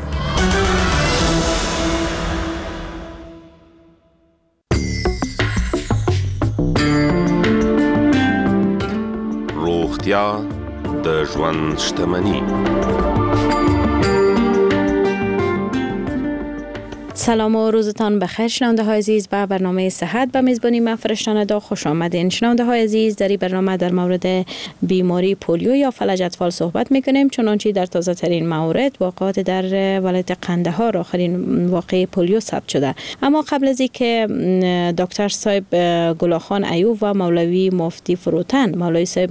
Speaker 16: روغتیا د ژوند شتمني.
Speaker 17: سلام و روزتان بخیر شنونده های عزیز. به برنامه صحت به میزبانی من فرشتان دا خوش آمدین. شنونده های عزیز، در این برنامه در مورد بیماری پولیو یا فلج اطفال صحبت میکنیم، چنانچه در تازه ترین مورد واقعات در ولایت قندهار آخرین واقعه پولیو ثبت شده. اما قبل از اینکه دکتر صاحب گلاخان ایوب و مولوی مفتی فروتن مولوی صاحب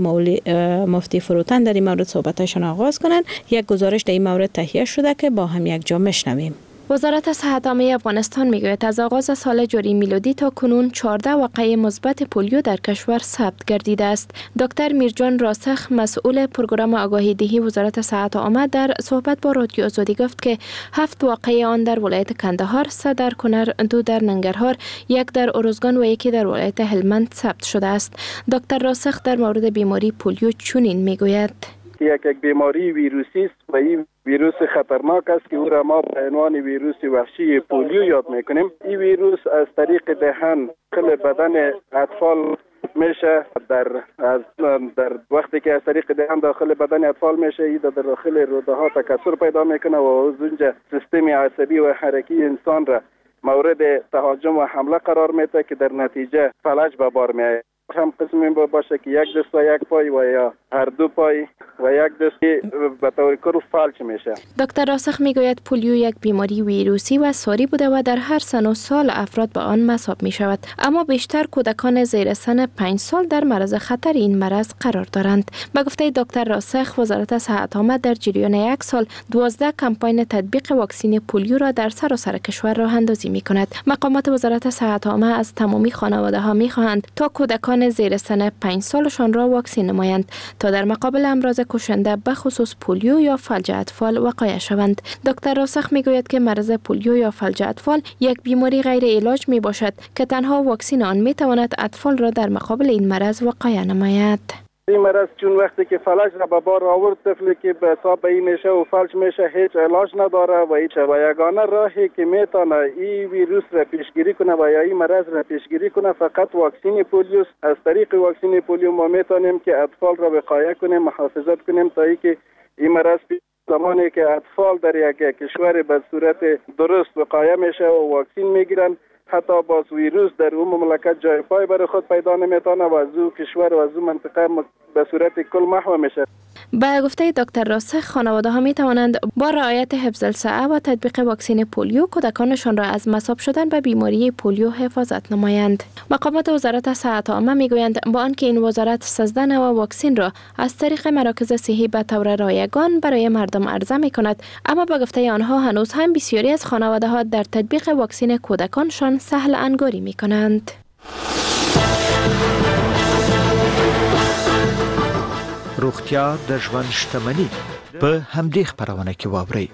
Speaker 17: مفتی فروتن در این مورد صحبتشان آغاز کنند، یک گزارش در این مورد تهیه شده که با هم یک جا میشنویم.
Speaker 18: وزارت صحت عامه افغانستان میگوید از آغاز سال جاری میلادی تا کنون چهارده واقعه مثبت پولیو در کشور ثبت گردیده است. دکتر میرجان راسخ مسئول پروگرام آگاهی دهی وزارت صحت عامه در صحبت با رادیو آزادی گفت که هفت واقعه آن در ولایت کندهار، سه در کنر، دو در ننگرهار، یک در ارزگان و یکی در ولایت هلمند ثبت شده است. دکتر راسخ در مورد بیماری پولیو چنین میگوید:
Speaker 19: یک یک بیماری ویروسی است و این ویروس خطرناک است که او را ما به عنوان ویروس وحشی پولیو یاد میکنیم. این ویروس از طریق دهن داخل بدن اطفال میشه، در از در وقتی که از طریق دهن داخل بدن اطفال میشه، این در داخل روده ها تکثر پیدا میکنه و از اونجا سیستم عصبی و حرکی انسان را مورد تهاجم و حمله قرار میده که در نتیجه فلج به بار میآید. هم قسمی باشه که یک دست و یک پای و یا هر دو پای و یک دست به طور کل فلج میشه.
Speaker 18: دکتر راسخ میگوید پولیو یک بیماری ویروسی و ساری بوده و در هر سن و سال افراد به آن مصاب می شود، اما بیشتر کودکان زیر سن پنج سال در معرض خطر این مرض قرار دارند. به گفته دکتر راسخ، وزارت صحت عامه در جریان یک سال دوازده کمپاین تطبیق واکسین پولیو را در سراسر کشور راه اندازی می کند. مقامات وزارت صحت عامه از تمامی خانواده ها می خواهند تا کودکان زیر سن پنج سالشان را واکسین نمایند تا در مقابل امراض کشنده به خصوص پولیو یا فلج اطفال وقایع شوند. دکتر راسخ میگوید که مرض پولیو یا فلج اطفال یک بیماری غیر علاج می باشد که تنها واکسین آن می تواند اطفال را در مقابل این مرض وقایع نماید.
Speaker 19: این مرض چون وقتی که فلج را به بار آورد، طفلی که به حساب این میشه و فلج میشه هیچ علاج نداره و هیچ و یگانه راهی که میتونه این ویروس را پیشگیری کنه و یا این مرض را پیشگیری کنه فقط واکسین پولیو. از طریق واکسین پولیو ما میتونیم که اطفال را وقایه کنیم، محافظت کنیم تا اینکه این مرض زمانی که اطفال در یک کشور به صورت درست وقایه میشه و واکسین میگیرن، حتی باز ویروس در اون مملکت جای پای برای خود پیدا نمیتونه و از اون کشور و از اون منطقه به صورت کل محو میشه.
Speaker 18: به گفته دکتر راسخ، خانواده ها می توانند با رعایت حفظ الصحه و تطبیق واکسن پولیو کودکانشان را از مصاب شدن به بیماری پولیو حفاظت نمایند. مقامات وزارت صحت عامه می گویند با آنکه این وزارت سیزده نوع واکسن را از طریق مراکز صحی به طور رایگان برای مردم عرضه می کند، اما به گفته آنها هنوز هم بسیاری از خانواده ها در تطبیق واکسن کودکانشان سهل انگاری می کنند.
Speaker 15: روغتیا د ژوند شتمني په همدې خبرونه کې واورئ.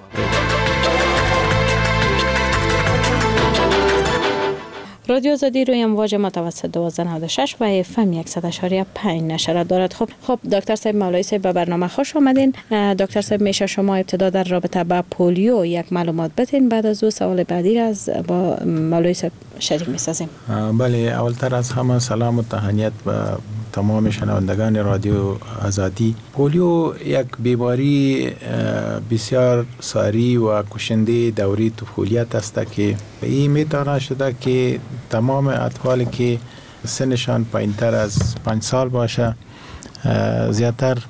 Speaker 17: رادیو آزادی روی امواج متوسط دوازده نود و شش و اف ام صد و یک و پنج نشر دارد. خب خب دکتر صاحب مولوی صاحب به برنامه خوش آمدین. دکتر صاحب میشه شما ابتدا در رابطه با پولیو یک معلومات بدین، بعد از دو سوال بعدی از با مولوی صاحب شریک میسازیم.
Speaker 20: بله، اولتر از همه سلام و تهنیت به تمام شنوندگان رادیو آزادی. پولیو یک بیماری بسیار ساری و کشنده دوره طفولیت است که این میتونه شده که تمام اطفالی که سنشان پایینتر از پنج سال باشه زیادتر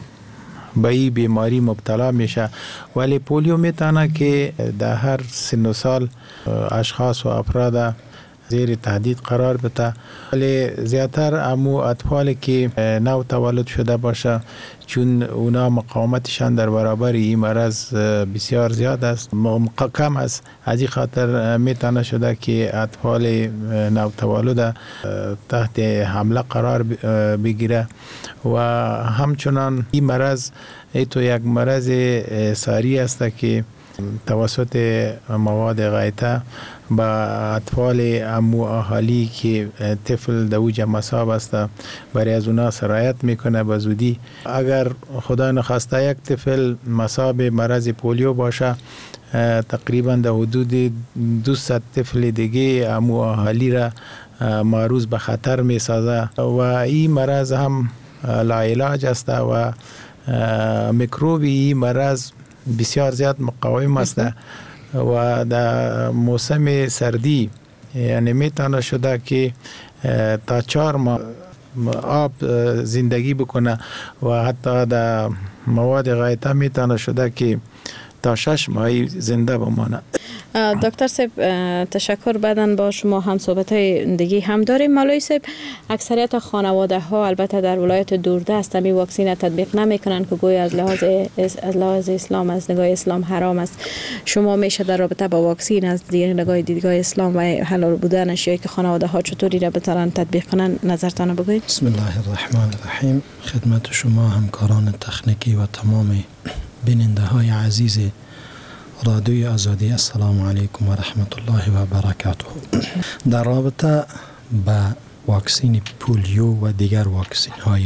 Speaker 20: به این بیماری مبتلا میشه، ولی پولیو میتونه که در هر سن و سال اشخاص و افراد زیر تهدید قرار بده، ولی زیادتر امو اطفالی که نو تولد شده باشه چون اونا مقاومتشان در برابر این مرض بسیار زیاد است، کم است، از این خاطر میتونه شده که اطفال نو تولد تحت حمله قرار بگیره و همچنان این مرض ایتو یک مرض ساری است که توسط مواد غایطه با اطفال امو اهالی که طفل در اوج مصاب است برای از اونا سرایت میکنه به زودی. اگر خدا نخواسته یک طفل مصاب مرض پولیو باشه، تقریبا در حدود دویست طفل دیگه امو اهالی را معرض به خطر میسازه و این مرض هم لاعلاج است و میکروب این مرض بسیار زیاد مقاوم است و در موسم سردی یعنی میتونه شده که تا چهار ماه آب زندگی بکنه و حتی در مواد غایطه میتونه شده که تا شش ماه زنده بمانه.
Speaker 17: دکتر صاحب تشکر. بعداً با شما هم صحبت دیگه هم داریم. مولوی صاحب، اکثریت خانواده ها البته در ولایت دوردست می واکسن تطبیق نمی کنن که گویا از لحاظ از لحاظ اسلام از نگاه اسلام حرام است. شما میشه در رابطه با واکسن از دیگر نگاه دیدگاه اسلام و حلال بودنش یا که خانواده ها چطوری را بتونن تطبیق کنن نظرتان بگویید؟
Speaker 21: بسم الله الرحمن الرحیم. خدمت شما همکاران تکنیکی و تمام بیننده های عزیز رادیوی آزادی، السلام علیکم و رحمت الله و برکاته. در رابطه با واکسین پولیو و دیگر واکسین های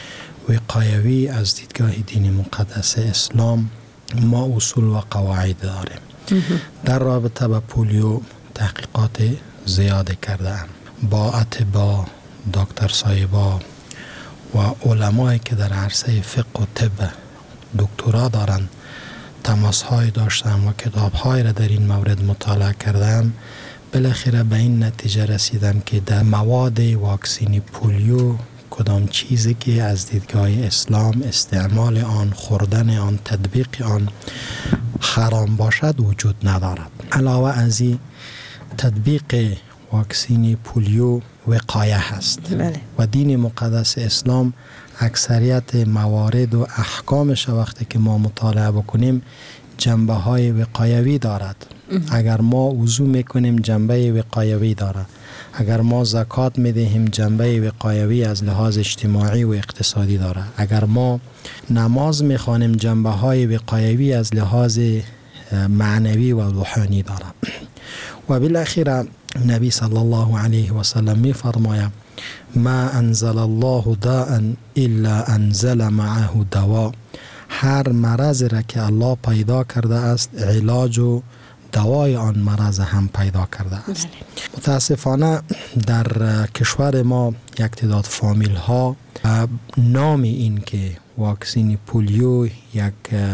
Speaker 21: وقایوی از دیدگاه دین مقدس اسلام ما اصول و قواعد داریم. در رابطه با پولیو تحقیقات زیاد کردم با اتباع، دکتر صاحبا و علمایی که در عرصه فقه و طب دکترا دارند تماس های داشتم و کتاب های را در این مورد مطالعه کردم. بالاخره به این نتیجه رسیدم که در مواد واکسین پولیو کدام چیزی که از دیدگاه اسلام استعمال آن، خوردن آن، تطبیق آن حرام باشد وجود ندارد. علاوه از این تطبیق واکسین پولیو وقایه هست و دین مقدس اسلام اکثریت موارد و احکامش وقتی که ما مطالعه بکنیم جنبه های وقایوی دارد. اگر ما وضو میکنیم جنبه وقایوی دارد، اگر ما زکات میدهیم جنبه وقایوی از لحاظ اجتماعی و اقتصادی دارد، اگر ما نماز میخوانیم جنبه های وقایوی از لحاظ معنوی و روحانی دارد. و بالاخره نبی صلی الله علیه و سلم می فرماید ما انزل الله داء الا انزل معه دوا. هر مرض را که الله پیدا کرده است علاج و دوای آن مرض هم پیدا کرده است. متاسفانه در کشور ما یک تعداد فامیل ها نام این که واکسین پولیو یک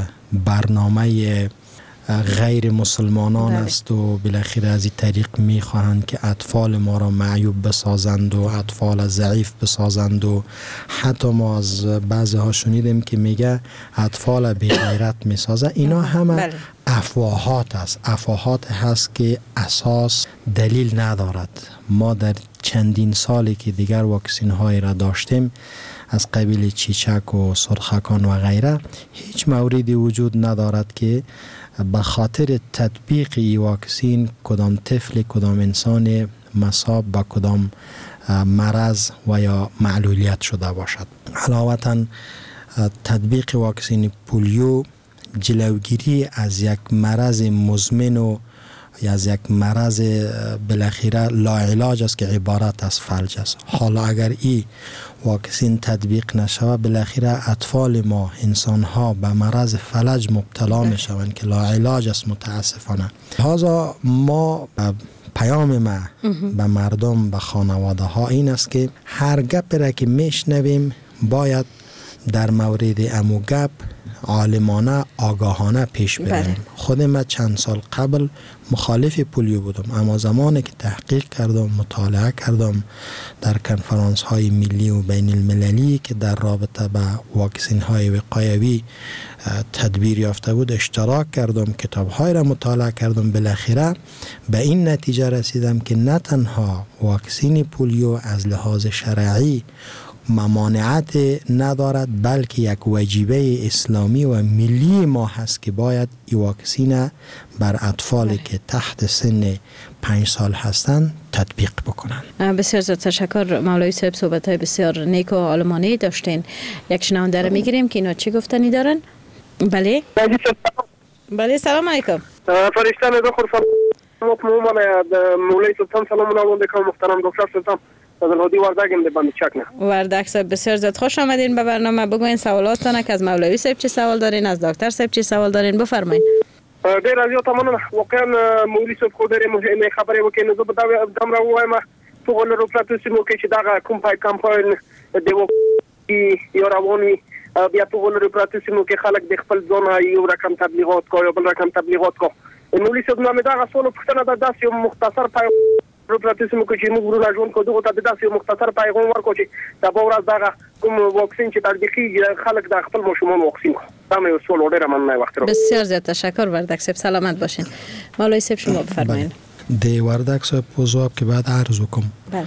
Speaker 21: برنامه غیر مسلمانان است و بالاخره از این طریق میخواهند که اطفال ما را معیوب بسازند و اطفال ضعیف بسازند و حتی ما از بعضی ها شنیدیم که میگه اطفال بی غیرت میسازه. اینا همه افواهات است، افواهات هست که اساس دلیل ندارد. ما در چندین سالی که دیگر واکسین های را داشتیم از قبیل چیچک و سرخکان و غیره، هیچ موردی وجود ندارد که به خاطر تطبیق ای واکسین کدام طفل کدام انسان مصاب به کدام مرض و یا معلولیت شده باشد. علاوه تطبیق واکسین پولیو جلوگیری از یک مرض مزمن و یا از یک مرض بالاخره لاعلاج است که عبارت از فلج است. حالا اگر این واکسین تطبیق نشود بالاخره اطفال ما انسان ها به مرض فلج مبتلا می شوند که لاعلاج است متاسفانه. لذا ما پیام ما به مردم به خانواده ها این است که هر گپ را که میشنویم باید در مورد امو گپ عالمانه آگاهانه پیش بریم. خود من چند سال قبل مخالف پولیو بودم، اما زمانی که تحقیق کردم مطالعه کردم در کنفرانس های ملی و بین المللی که در رابطه با واکسین های وقایوی تدبیر یافته بود اشتراک کردم، کتاب های را مطالعه کردم، بالاخره به این نتیجه رسیدم که نه تنها واکسین پولیو از لحاظ شرعی ممانعت ندارد بلکه یک واجبه اسلامی و ملی ما هست که باید این واکسین بر اطفالی که تحت سن پنج سال هستند تطبیق بکنند.
Speaker 17: بسیار زیاد تشکر مولوی صاحب، صحبت های بسیار نیک و عالمانه داشتین. یک شنونده را میگیریم که اینا چی گفتنی دارن؟ بله بله سلام علیکم.
Speaker 3: فرشتان دکتر سلام مولوی صاحب سلام علیکم محترم دکتر صاحب ودی وردگم ده بند چکنه.
Speaker 17: وردگ صاحب بسیار زیاد خوش آمدین به برنامه. بگوین سوالاتتان که از مولوی صاحب چه سوال دارین، از دکتر صاحب چه سوال دارین، بفرمایید.
Speaker 3: ډیر از یو تمنه واقعا مولوی صاحب خو ډیره مهمه خبره وکړي نو زه به دم را وایم ټول روپلاتو سیمو کې چې دا کوم پای کمپاین دیو یو رواني بیا ټول روپلاتو سیمو کې خلک د خپل ځون یو رقم تبلیغات کوي بل رقم تبلیغات کوي. مولوی صاحب نامه دا غوښتنه پښتنه د داسې مختصر پای روپلاتو کې چې موږ ورونه ژوند کوو ته د داسې مختصر پیغام ورکو چې دا به ورځ دا کوم واکسین چې تطبیقي خلک د خپل مشمول واکسین دا مې وسول ډیره مننه وخت رو.
Speaker 17: بسیار زیاد تشکر وردگ صاحب، سلامت باشین. مولوی صاحب شما بفرمایید.
Speaker 21: د وردگ صاحب پوزواب که بعد عرض وکم.
Speaker 17: بله.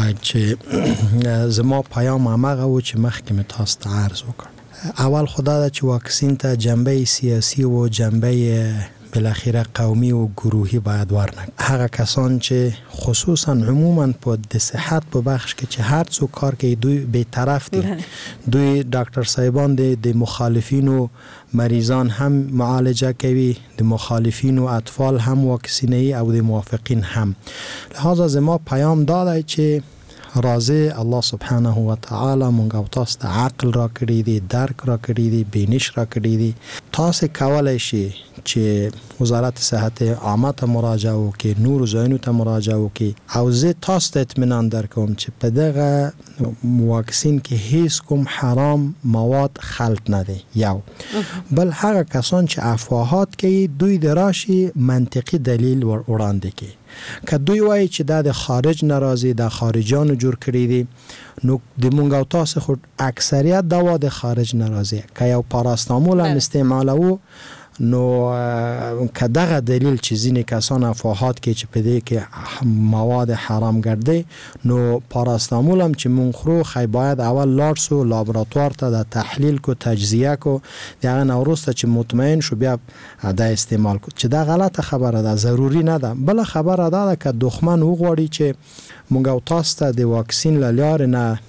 Speaker 21: چې زما پیام همغه و چې مخکې مې تاسو ته عرض وکړ. اول خدا دا چې واکسین ته جنبه سیاسی و جنبه بالاخره قومی و گروهی باید ورنک. هغه کسان چې خصوصا عموما په د صحت په بخش کې چې هر څو کار کوي دوی به طرف دي. دوی ډاکټر صاحبان دي د مخالفین و مریضان هم معالجه کوي، د مخالفین و اطفال هم واکسینی او د موافقین هم. لحاظا زما پیام داده چې راضی الله سبحانه و تعالی مونږ او تاسو ته عقل را کړی دی، درک را کړی دی، بینش را کړی دی. تاسو کولای شئ چې وزارت صحت عامه ته مراجعه وکړئ، نور ځایونو ته مراجعه وکړئ او زه تاسو ته اطمینان درکوم چې په دغه واکسین کې هیڅ کوم حرام مواد خلط نه دی. یو بل هغه کسان چې افواهات کوي دوی دراشي منطقي دلیل ور وړاندې کوي. که دوی وایي چې دا د خارج ناراضي د خارجانو جوړ کړی دي نو د مونږ او تاسو خو اکثریت دوا د خارج ناراضي که یو پاراستامول هم استعمالو نو که دغه دلیل چې ځینې کسان افواهات کې چې په دې کې مواد حرام ګرځي نو پاراستامول هم چې مونږ خورو خی باید اول لاړ سو لابراتوار ته د تحلیل کو تجزیه کو دغه نورسته چې مطمئن شو بیا د استعمال کو چې دا غلطه خبره ده، ضروری نه ده. بل خبره ده که دښمن وغواړي چې مونږ او تاسو ته د واکسین لاره نه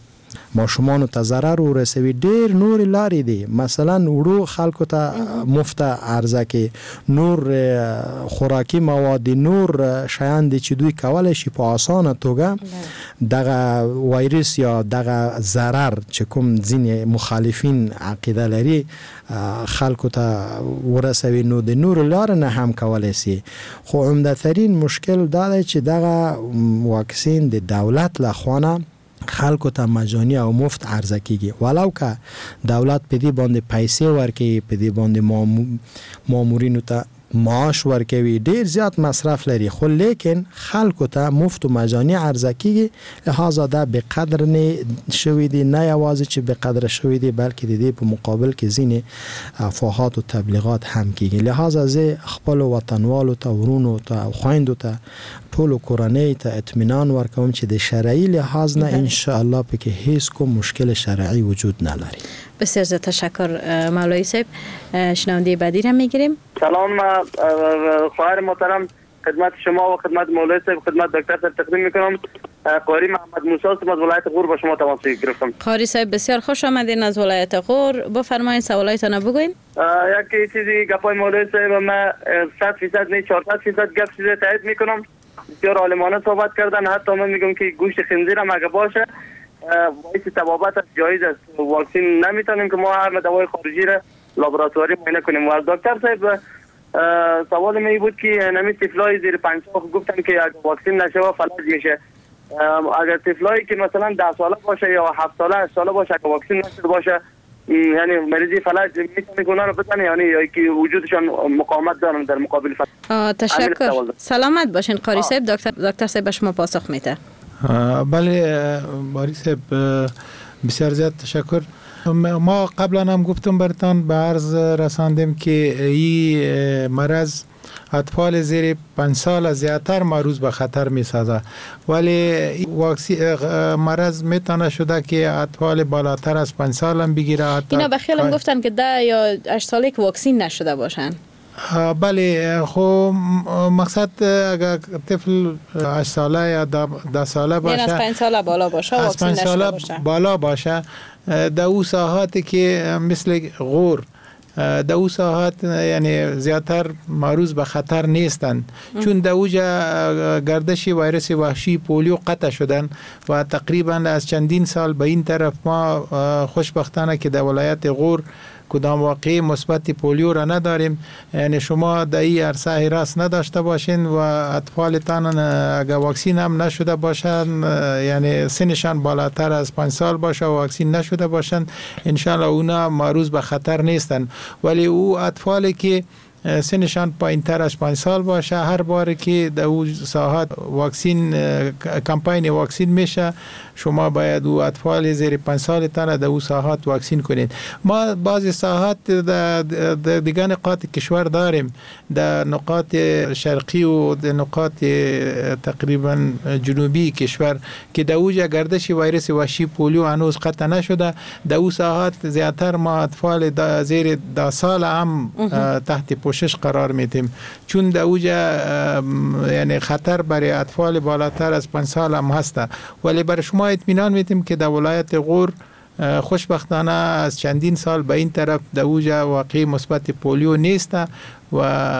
Speaker 21: ماشومان ته ضرر ورسوي. ډیر نور لارې دي، مثلا وړو خلکو ته مفت عرضه کې نور خوراکي مواد، نور شیان دي چې دوی کولای شي په اسانه توګه دغه وایرس یا دغه ضرر چې کوم ځینې مخالفین عقیده لري خلکو ته ورسوي، نو د نور لار نه هم کولای شي. خو عمده ترین مشکل دا دی چې دغه واکسین د دولت لخوا خلکو ته مجانی او مفت عرضه کیږي، ولو که دولت په دې باندې پیسې ورکوي، په دې باندې مامورینو ته معاش ورکوي، ډیر زیات مصرف لري، خو لیکن خلکو ته مفت و مجانی عرضه کیږي. لہذا دا به قدر نه شوی دی، نه یوازې چې به قدر شوی دی بلکې د دې په مقابل کې ځینې افواهات او تبلیغات هم کیږي. لہذا زه خپل وطنوالو ته، ورونو ته او خويندو ته، ټول کورنۍ ته اطمینان ورکوم چې د شرعي لحاظ نه ان شاء الله پکې هیڅ کوم مشکل شرعي وجود نه لري.
Speaker 17: بسیار زیاد تشکر مولوی صاحب. شنونده بعدی را میگیریم.
Speaker 4: سلام خواهر محترم، خدمت شما و خدمت مولوی صاحب، خدمت دکتر صاحب تقدیم میکنم. قاری محمد موسی از ولایت غور با شما تماس گرفتم.
Speaker 17: قاری صاحب بسیار خوش آمدین از ولایت غور. بفرمایید سوالایتان بگوین.
Speaker 4: یک چیزی گپای مولوی صاحب من صد فیصد نه چهارصد فیصد گپ چیز تایید میکنم. بسیار عالمانه صحبت کردن، حتی من میگم که گوشت خنزیر هم اگه باشه باعث تبابت جایز است. واکسین نمیتونیم که ما هر دوای خارجی را لابراتواری معاینه کنیم. و از دکتر صاحب سوال می بود که نمی طفلای زیر پنج سال گفتن که اگه واکسین نشه فلج میشه. اگر طفلایی که مثلا ده ساله باشه یا هفت ساله هشت ساله باشه که واکسین نشده باشه یعنی مریضی فلج میتونه گونه رو بزنه، یعنی یا که وجودشان مقاومت دارن در مقابل فلج.
Speaker 17: تشکر. سلامت باشین قاری صاحب. دکتر دکتر صاحب شما پاسخ میده.
Speaker 20: بله باری صاحب بسیار زیاد تشکر. ما قبلا هم گفتم برتان به عرض رساندیم که این مرض اطفال زیر پنج سال زیادتر معرض به خطر می سازه، ولی واکسین مرض میتونه شده که اطفال بالاتر از پنج سال هم بگیره.
Speaker 17: اینا به خیالم گفتن که ده یا هشت ساله که واکسین نشده باشن.
Speaker 20: بله خب مقصد اگر طفل هشت ساله یا ده ساله باشه،
Speaker 17: یعنی از پنج ساله بالا باشه،
Speaker 20: از پنج ساله بالا باشه، در او ساحاتی که مثل غور در او ساحات یعنی زیادتر معرض به خطر نیستند، چون در اوجا گردش ویروس وحشی پولیو قطع شدن و تقریبا از چندین سال به این طرف ما خوشبختانه که در ولایت غور کدام واقعی مثبت پولیو را نداریم. یعنی شما در این عرصه حراس نداشته باشین و اطفالتان اگر واکسین هم نشده باشن، یعنی سنشان بالاتر از پنج سال باشه و واکسین نشده باشن، انشالله اونا معرض به خطر نیستن. ولی او اطفالی که سنشان پایین تر از پنج سال باشه، هر بار که در او ساحات واکسین کمپاین واکسین میشه، شما باید او اطفال زیر پنج سال تن در او ساحات واکسین کنید. ما بعضی ساحات در دیگر نقاط کشور داریم، در نقاط شرقی و در نقاط تقریبا جنوبی کشور که در اوجا گردش ویروس وحشی پولیو هنوز قطع نشده. در او ساحات زیادتر ما اطفال زیر ده سال هم تحت پوشش قرار میدیم، چون در اوجا یعنی خطر برای اطفال بالاتر از پنج سال هم هسته. ولی برای شما اطمینان میدیم که در ولایت غور خوشبختانه از چندین سال به این طرف در اوجا واقعی مثبت پولیو نیست و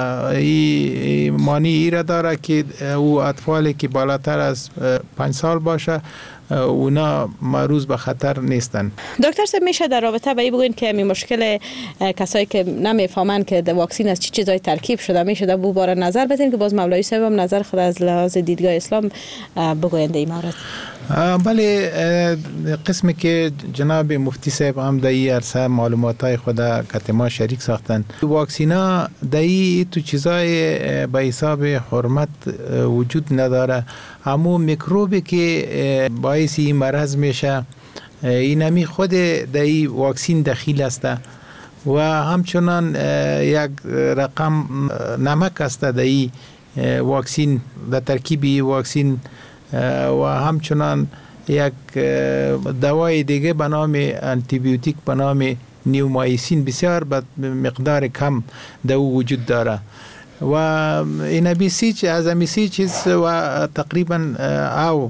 Speaker 20: این معنی ای را داره که او اطفالی که بالاتر از پنج سال باشه اونا معرض به خطر نیستن.
Speaker 17: دکتر صاحب میشه در رابطه با این بگوین که می مشکل کسایی که نمیفهمن که د واکسین از چی چیزای ترکیب شده، میشه در بو باره نظر بدین که باز مولوی صاحب هم نظر خود از لحاظ دیدگاه اسلام بگوین در این مورد؟
Speaker 20: بله، قسمی که جناب مفتی صاحب هم در این عرصه معلوماتای خود که ما شریک ساختن، واکسینا در این تو چیزای به حساب حرمت وجود نداره. همون میکروبی که باعث این مرض میشه این همی خود در این واکسین دخیل است و همچنان یک رقم نمک است در این واکسین، در ترکیب واکسین و همچنان یک دوای دیگه به نام آنتی بیوتیک به نام نیومایسین بسیار به مقدار کم در او وجود داره و این بیسی از امی سی چیز و تقریبا او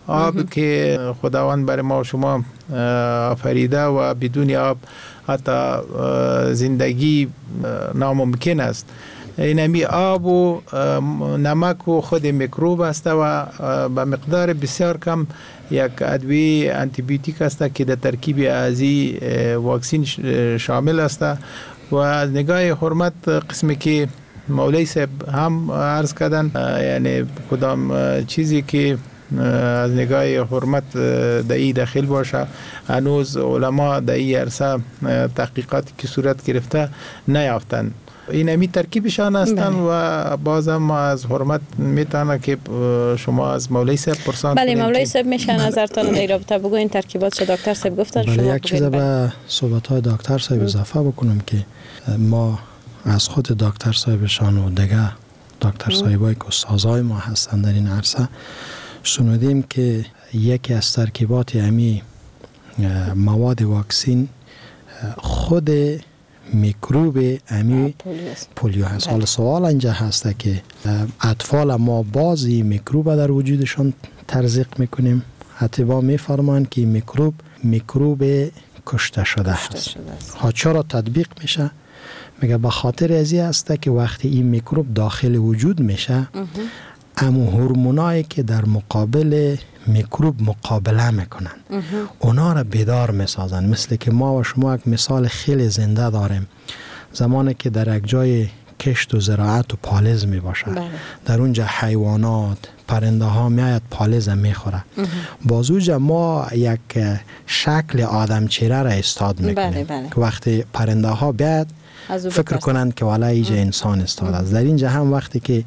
Speaker 20: آب که خداوند برای ما و شما آفریده و بدون آب حتی زندگی ناممکن است. اینمی آب و نمک و خود میکروب است و به مقدار بسیار کم یک ادویه آنتیبیوتیک است که در ترکیب ازی واکسین شامل است و از نگاه حرمت قسمی که مولوی صاحب هم عرض کردن، یعنی کدام چیزی که از نگاه حرمت در این داخل باشه، هنوز علما در این عرصه تحقیقاتی که صورت گرفته نیافتند. این همی ترکیبشان هستند و بازم ما از حرمت میتونه که شما از مولوی صاحب پرسان
Speaker 17: بله مولوی صاحب میشه نظرتان در رابطه بگو این ترکیبات چه دکتر صاحب گفتن
Speaker 21: بله
Speaker 17: شما
Speaker 21: یک چیز به صحبت های دکتر صاحب اضافه بکنم که ما از خود دکتر صاحبشان و دیگه دکتر صاحبایی که استادای ما هستند در این عرصه شنودیم که یکی از ترکیبات امی مواد واکسین خود میکروب امی پولیو هست. حالا سوال اینجا هسته که اطفال ما بازی میکروب در وجودشان تزریق میکنیم، حتی با میفرمان که میکروب میکروب کشته شده هست. ها چرا تطبیق میشه؟ میگه به خاطر ازی هسته که وقتی این میکروب داخل وجود میشه امو هورمونایی که در مقابل میکروب مقابله میکنن اونا را بیدار میسازن. مثل که ما و شما یک مثال خیلی زنده داریم، زمانی که در یک جای کشت و زراعت و پالز می باشه در اونجا حیوانات پرنده ها میاید پالز میخوره، بازوجا ما یک شکل آدم چهره را استاد میکنیم که وقتی پرنده ها بیاید فکر کنند که والا اینجا انسان استاد است. در اینجا هم وقتی که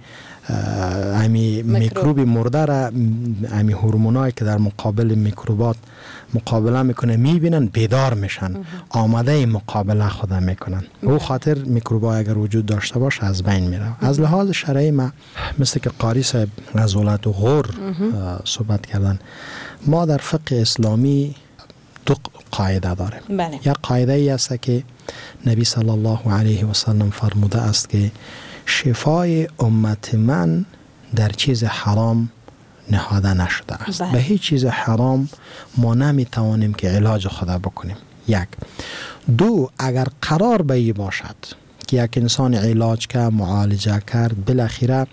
Speaker 21: امی میکروب مرده را امی هورمونایی که در مقابل میکروبات مقابله میکنه میبینن بیدار میشن، آماده مقابله خود میکنن. او خاطر میکروبا اگر وجود داشته باشه از بین میره. از لحاظ شرعی ما مثل که قاری صاحب از ولایت غور صحبت کردن، ما در فقه اسلامی دو قاعده داریم. بله. یک قاعده ای است که نبی صلی الله علیه و سلم فرموده است که شفای امت من در چیز حرام نهاده نشده است. به هیچ چیز حرام ما نمی توانیم که علاج خدا بکنیم. یک. دو، اگر قرار به این باشد که یک انسان علاج کرد، معالجه کرد، بالاخره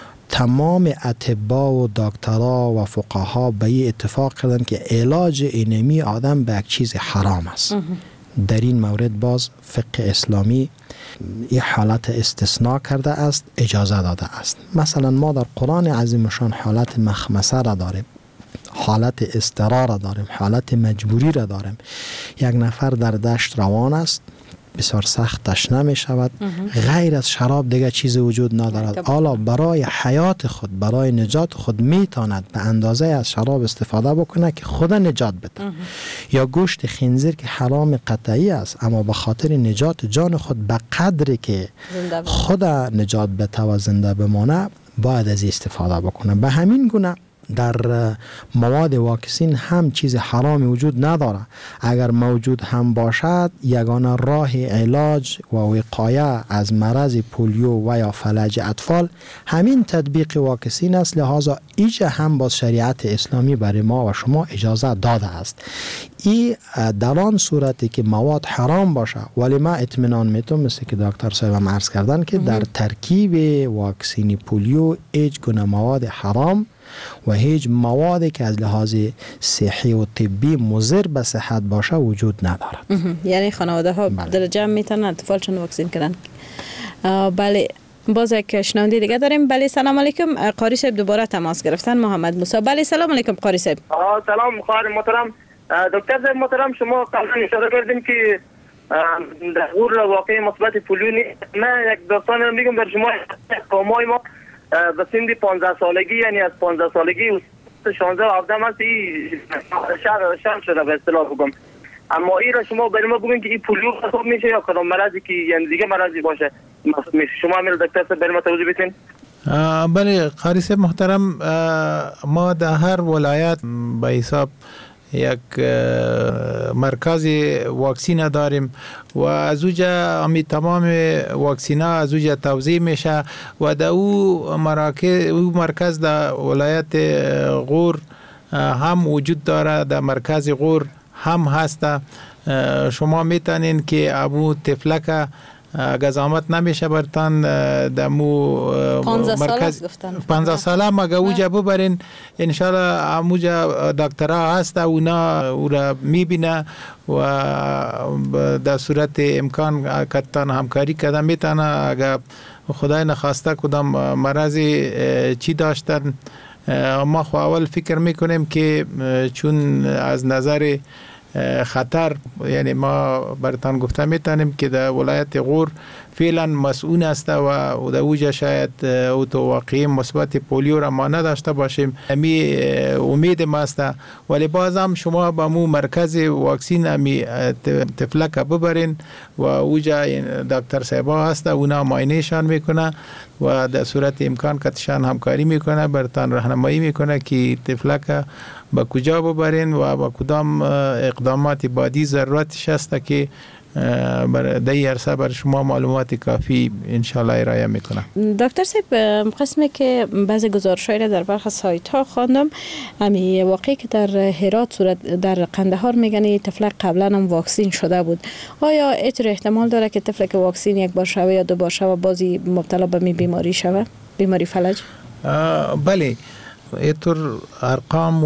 Speaker 21: تمام اطباء و دکترها و فقها به این اتفاق کردن که علاج اینمی آدم به یک چیز حرام است. در این مورد باز فقه اسلامی این حالت استثناء کرده است، اجازه داده است. مثلا ما در قرآن عظیمشان حالت مخمسه را داریم، حالت اضطرار را داریم، حالت مجبوری را داریم. یک نفر در دشت روان است، بسیار سخت تشنه می شود، غیر از شراب دیگه چیز وجود ندارد، حالا برای حیات خود، برای نجات خود می تاند به اندازه از شراب استفاده بکنه که خود نجات بده. یا گوشت خنزیر که حرام قطعی است اما به خاطر نجات جان خود به قدری که خود نجات بده و زنده بمانه باید از استفاده بکنه. به همین گونه در مواد واکسین هم چیز حرامی وجود نداره. اگر موجود هم باشد یگانه راه علاج و وقایه از مرض پولیو و یا فلج اطفال همین تطبیق واکسین است. لحاظا ایجا هم با شریعت اسلامی برای ما و شما اجازه داده است. این در آن صورتی که مواد حرام باشه، ولی ما اطمینان میتونم مثل که دکتر صاحب هم عرض کردن که در ترکیب واکسین پولیو هیچ گونه مواد حرام و هیچ موادی که از لحاظ صحی و طبی مضر به صحت باشه وجود ندارد.
Speaker 17: یعنی خانواده ها در جمع میتونن اطفالشون واکسین کنن. بله، باز یک شنونده دیگه داریم. بله سلام علیکم، قاری صاحب دوباره تماس گرفتن. محمد موسی. بله سلام علیکم قاری صاحب.
Speaker 4: سلام خواهر محترم. دکتر صاحب محترم، شما قبلا اشاره کردین که در غور واقع مثبت پولیو نیست. من یک داستان میگم بر شما. قومای ما به سن پانزده سالگی، یعنی از پانزده سالگی شانزده و هفده هست شرم شده به اصطلاح بگم. اما این را شما برای ما بگوین که این پولیو حساب میشه یا کدام مرضی که یعنی دیگه مرضی باشه شما میل دکتر صاحب برای ما توضیح بدین؟
Speaker 20: بله قاری صاحب محترم، ما در هر ولایت به حساب یک مرکز واکسین داریم و از اوجا امی تمام واکسین ها از اوجا توزیع میشه و در او مراکز او مرکز در ولایت غور هم وجود داره، در مرکز غور هم هست. شما میتونین که ابو تفلک اگر زحمت نمیشه برتان دمو مرکز پانزده ساله مگه اوجا ببرین انشالله اموجا دکترها هست اونا او را میبینه و در صورت امکان کتان همکاری کردن میتونه. اگر خدای نخواسته کدام مرضی چی داشتن ما خو اول فکر میکنیم که چون از نظر خطر یعنی ما برتان گفته میتونیم که در ولایت غور فعلا مسئول است و در اوجا شاید او تو واقعی مثبت پولیو را ما نداشته باشیم. امی امید ما است، ولی باز هم شما با مو مرکز واکسین امی تفلک ببرین و اوجا دکتر صاحبا هست اونا معاینهشان میکنه و در صورت امکان کتشان همکاری میکنه، برتان راهنمایی میکنه که تفلک با کجا ببرین و با کدام اقدامات بعدی ضرورتش است که بر در عرصه بر شما معلومات کافی انشالله ارائه میکنم.
Speaker 17: دکتر صاحب، قسمی که بعضی گزارش‌های را در برخی سایت ها خواندم، امی واقعی که در هرات صورت در قندهار میگن طفل قبلا هم واکسین شده بود، آیا اینطور احتمال داره که طفل که واکسین یک بار شوه یا دو بار شوه بازی مبتلا به می بیماری شوه، بیماری فلج؟
Speaker 20: بله، اینطور ارقام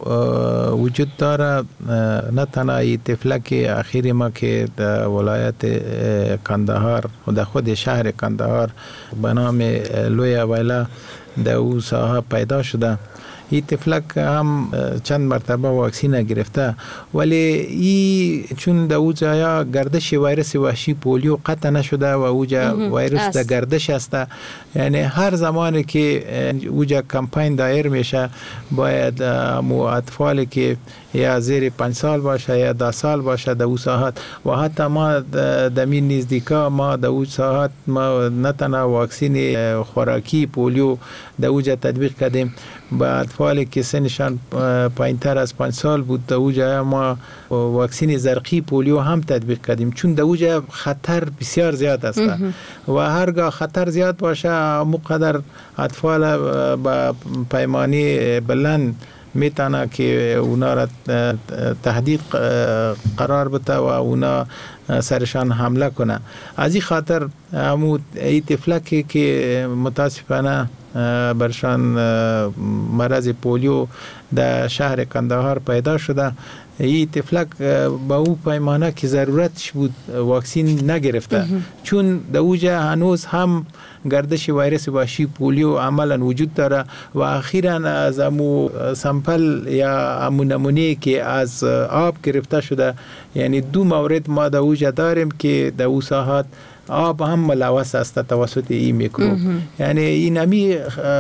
Speaker 20: وجود داره. نه تنها این طفلک اخیری ما که در ولایت کندهار و در خود شهر کندهار به نام لوی ویلا در او ساحه پیدا شده، این طفلک هم چند مرتبه واکسین گرفته، ولی ای چون در او جایا گردش ویروس وحشی پولیو قطع نشده و اوجا ویروس در گردش است، یعنی هر زمانی که اوجا کمپین دایر میشه باید مو اطفالی که یا زیر پنج سال باشه یا ده سال باشه در او ساحت و حتی ما دمین نزدیکا ما در او ساحت ما نه تنها واکسین خوراکی پولیو در اوجا تطبیق کردیم، با اطفالی که سنشان پایین تر از پنج سال بود در اوجا ما واکسین زرقی پولیو هم تطبیق کردیم، چون در اوجا خطر بسیار زیاد است و هرگاه خطر زیاد باشه مقدر اطفال با پیمانی بلند میتونه که اونا را تهدید قرار بده و اونا سرشان حمله کنه. از این خاطر همون این طفلکی که متاسفانه برشان مرض پولیو در شهر کندهار پیدا شده، این طفلک با او پیمانه که ضرورتش بود واکسین نگرفته، چون در اوجا هنوز هم گردش ویروس وحشی پولیو عملا وجود داره و اخیراً از امو سامپل یا امو نمونه که از آب گرفته شده، یعنی دو مورد ما در اوجا داریم که در او ساحات آب هم ملوث است توسط این میکروب، یعنی این همی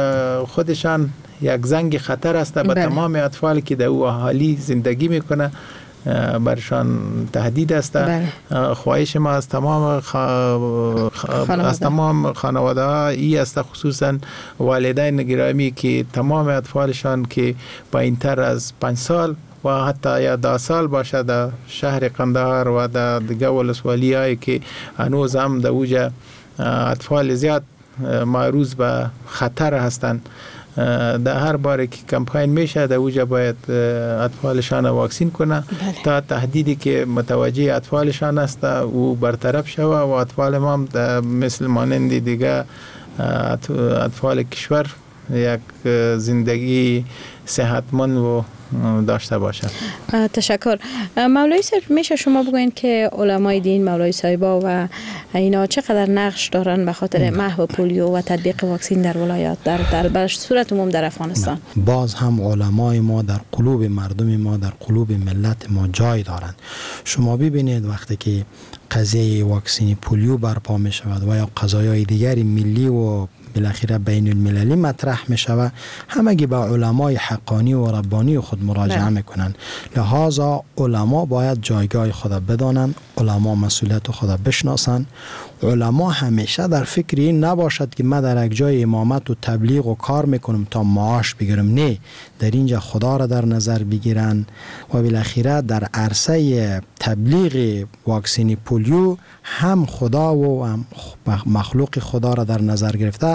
Speaker 20: خودشان یک زنگ خطر است به تمام اطفالی که در او اهالی زندگی میکنه، برشان تهدید است. خواهش ما از تمام خ... از تمام خانواده ها ای است، خصوصا والدین گرامی که تمام اطفالشان که پایین‌تر از پنج سال و حتی یا ده سال باشه در شهر قندهار و در دیگه ولسوالی هایی که هنوز هم در اوجا اطفال زیاد معروض به خطر هستند، در هر باره که کمپین میشه در اوجا باید اطفالشان واکسین کنه تا تهدیدی که متوجه اطفالشان است او برطرف شوه و اطفال ما مثل مانند دیگه اطفال کشور یک زندگی صحتمند و داشته باشه.
Speaker 17: تشکر. مولوی صاحب، میشه شما بگوین که علمای دین، مولوی صاحبا و اینا چقدر نقش دارن به خاطر محو پولیو و تطبیق واکسین در ولایات در در بر صورت عموم در افغانستان؟
Speaker 21: باز هم علمای ما در قلوب مردم ما، در قلوب ملت ما جای دارند. شما ببینید وقتی که قضیه واکسین پولیو برپا می شود و یا قضایای دیگری ملی و بالاخره بین المللی مطرح می شود، همگی به علمای حقانی و ربانی خود مراجعه می کنند. لذا علما باید جایگاه خود بدانند، علما مسئولیت خود بشناسند. علما همیشه در فکر این نباشد که من در یک جای امامت و تبلیغ و کار میکنم تا معاش بگیرم، نه، در اینجا خدا را در نظر بگیرن و بالاخره در عرصه تبلیغ واکسین پولیو هم خدا و هم مخلوق خدا را در نظر گرفته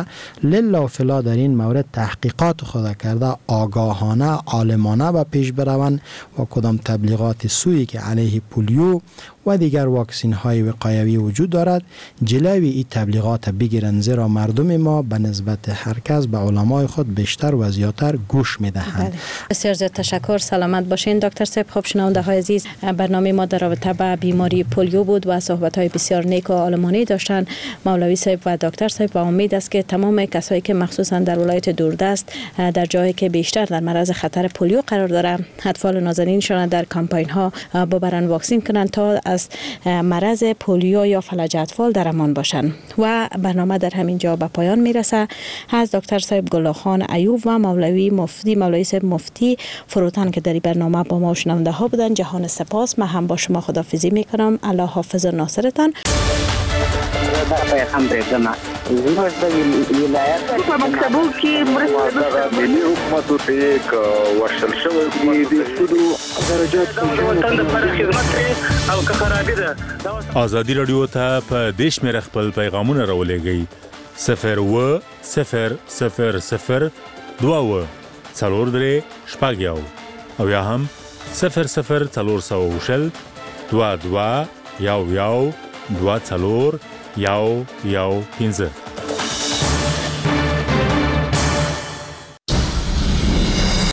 Speaker 21: لله فلا در این مورد تحقیقات خود کرده آگاهانه عالمانه به پیش بروند و کدام تبلیغات سویی که علیه پولیو و دیگر واکسین های وقایوی وجود دارد جلوی این تبلیغات بگیرند، زیرا مردم ما به نسبت هر کس به علمای خود بیشتر و زیادتر گوش میدهند.
Speaker 17: بسیار زیاد تشکر. سلامت باشین دکتر صاحب. خب شنونده های عزیز، برنامه ما در رابطه با بیماری پولیو بود و صحبت های بسیار نیک و عالمانه داشتن مولوی صاحب و دکتر صاحب و امید است که تمام کسایی که مخصوصا در ولایت دوردست در جایی که بیشتر در معرض خطر پولیو قرار داره اطفال نازنینشان در کمپاین ها ببرن واکسین کنن تا از مرض پولیو یا فلج اطفال در امان باشن. و برنامه در همین جا به پایان میرسه. از دکتر صاحب گلخان ایوب و مولوی مفتی مولوی صاحب مفتی فروتن که در این برنامه با ما شنونده ها بودن جهان سپاس. من هم با شما خداحافظی میکنم. الله حافظ و ناصرتان.
Speaker 8: پیغام برېږدم زموږ د ولایت په مکتبو کې مرسته ملي حکومت ته یک وشل شوی دی د سودو درجات د خدمت او که خرابې ده.
Speaker 22: آزادي رادیو ته په دې شمېره خپل پیغامونه راولېږئ صفر اوه صفر صفر صفر دوه اوه څلور درې شپږ یو او یا هم صفر صفر څلور سوه شل دوه دوه یو یو دوه څلور یو یو پنځه.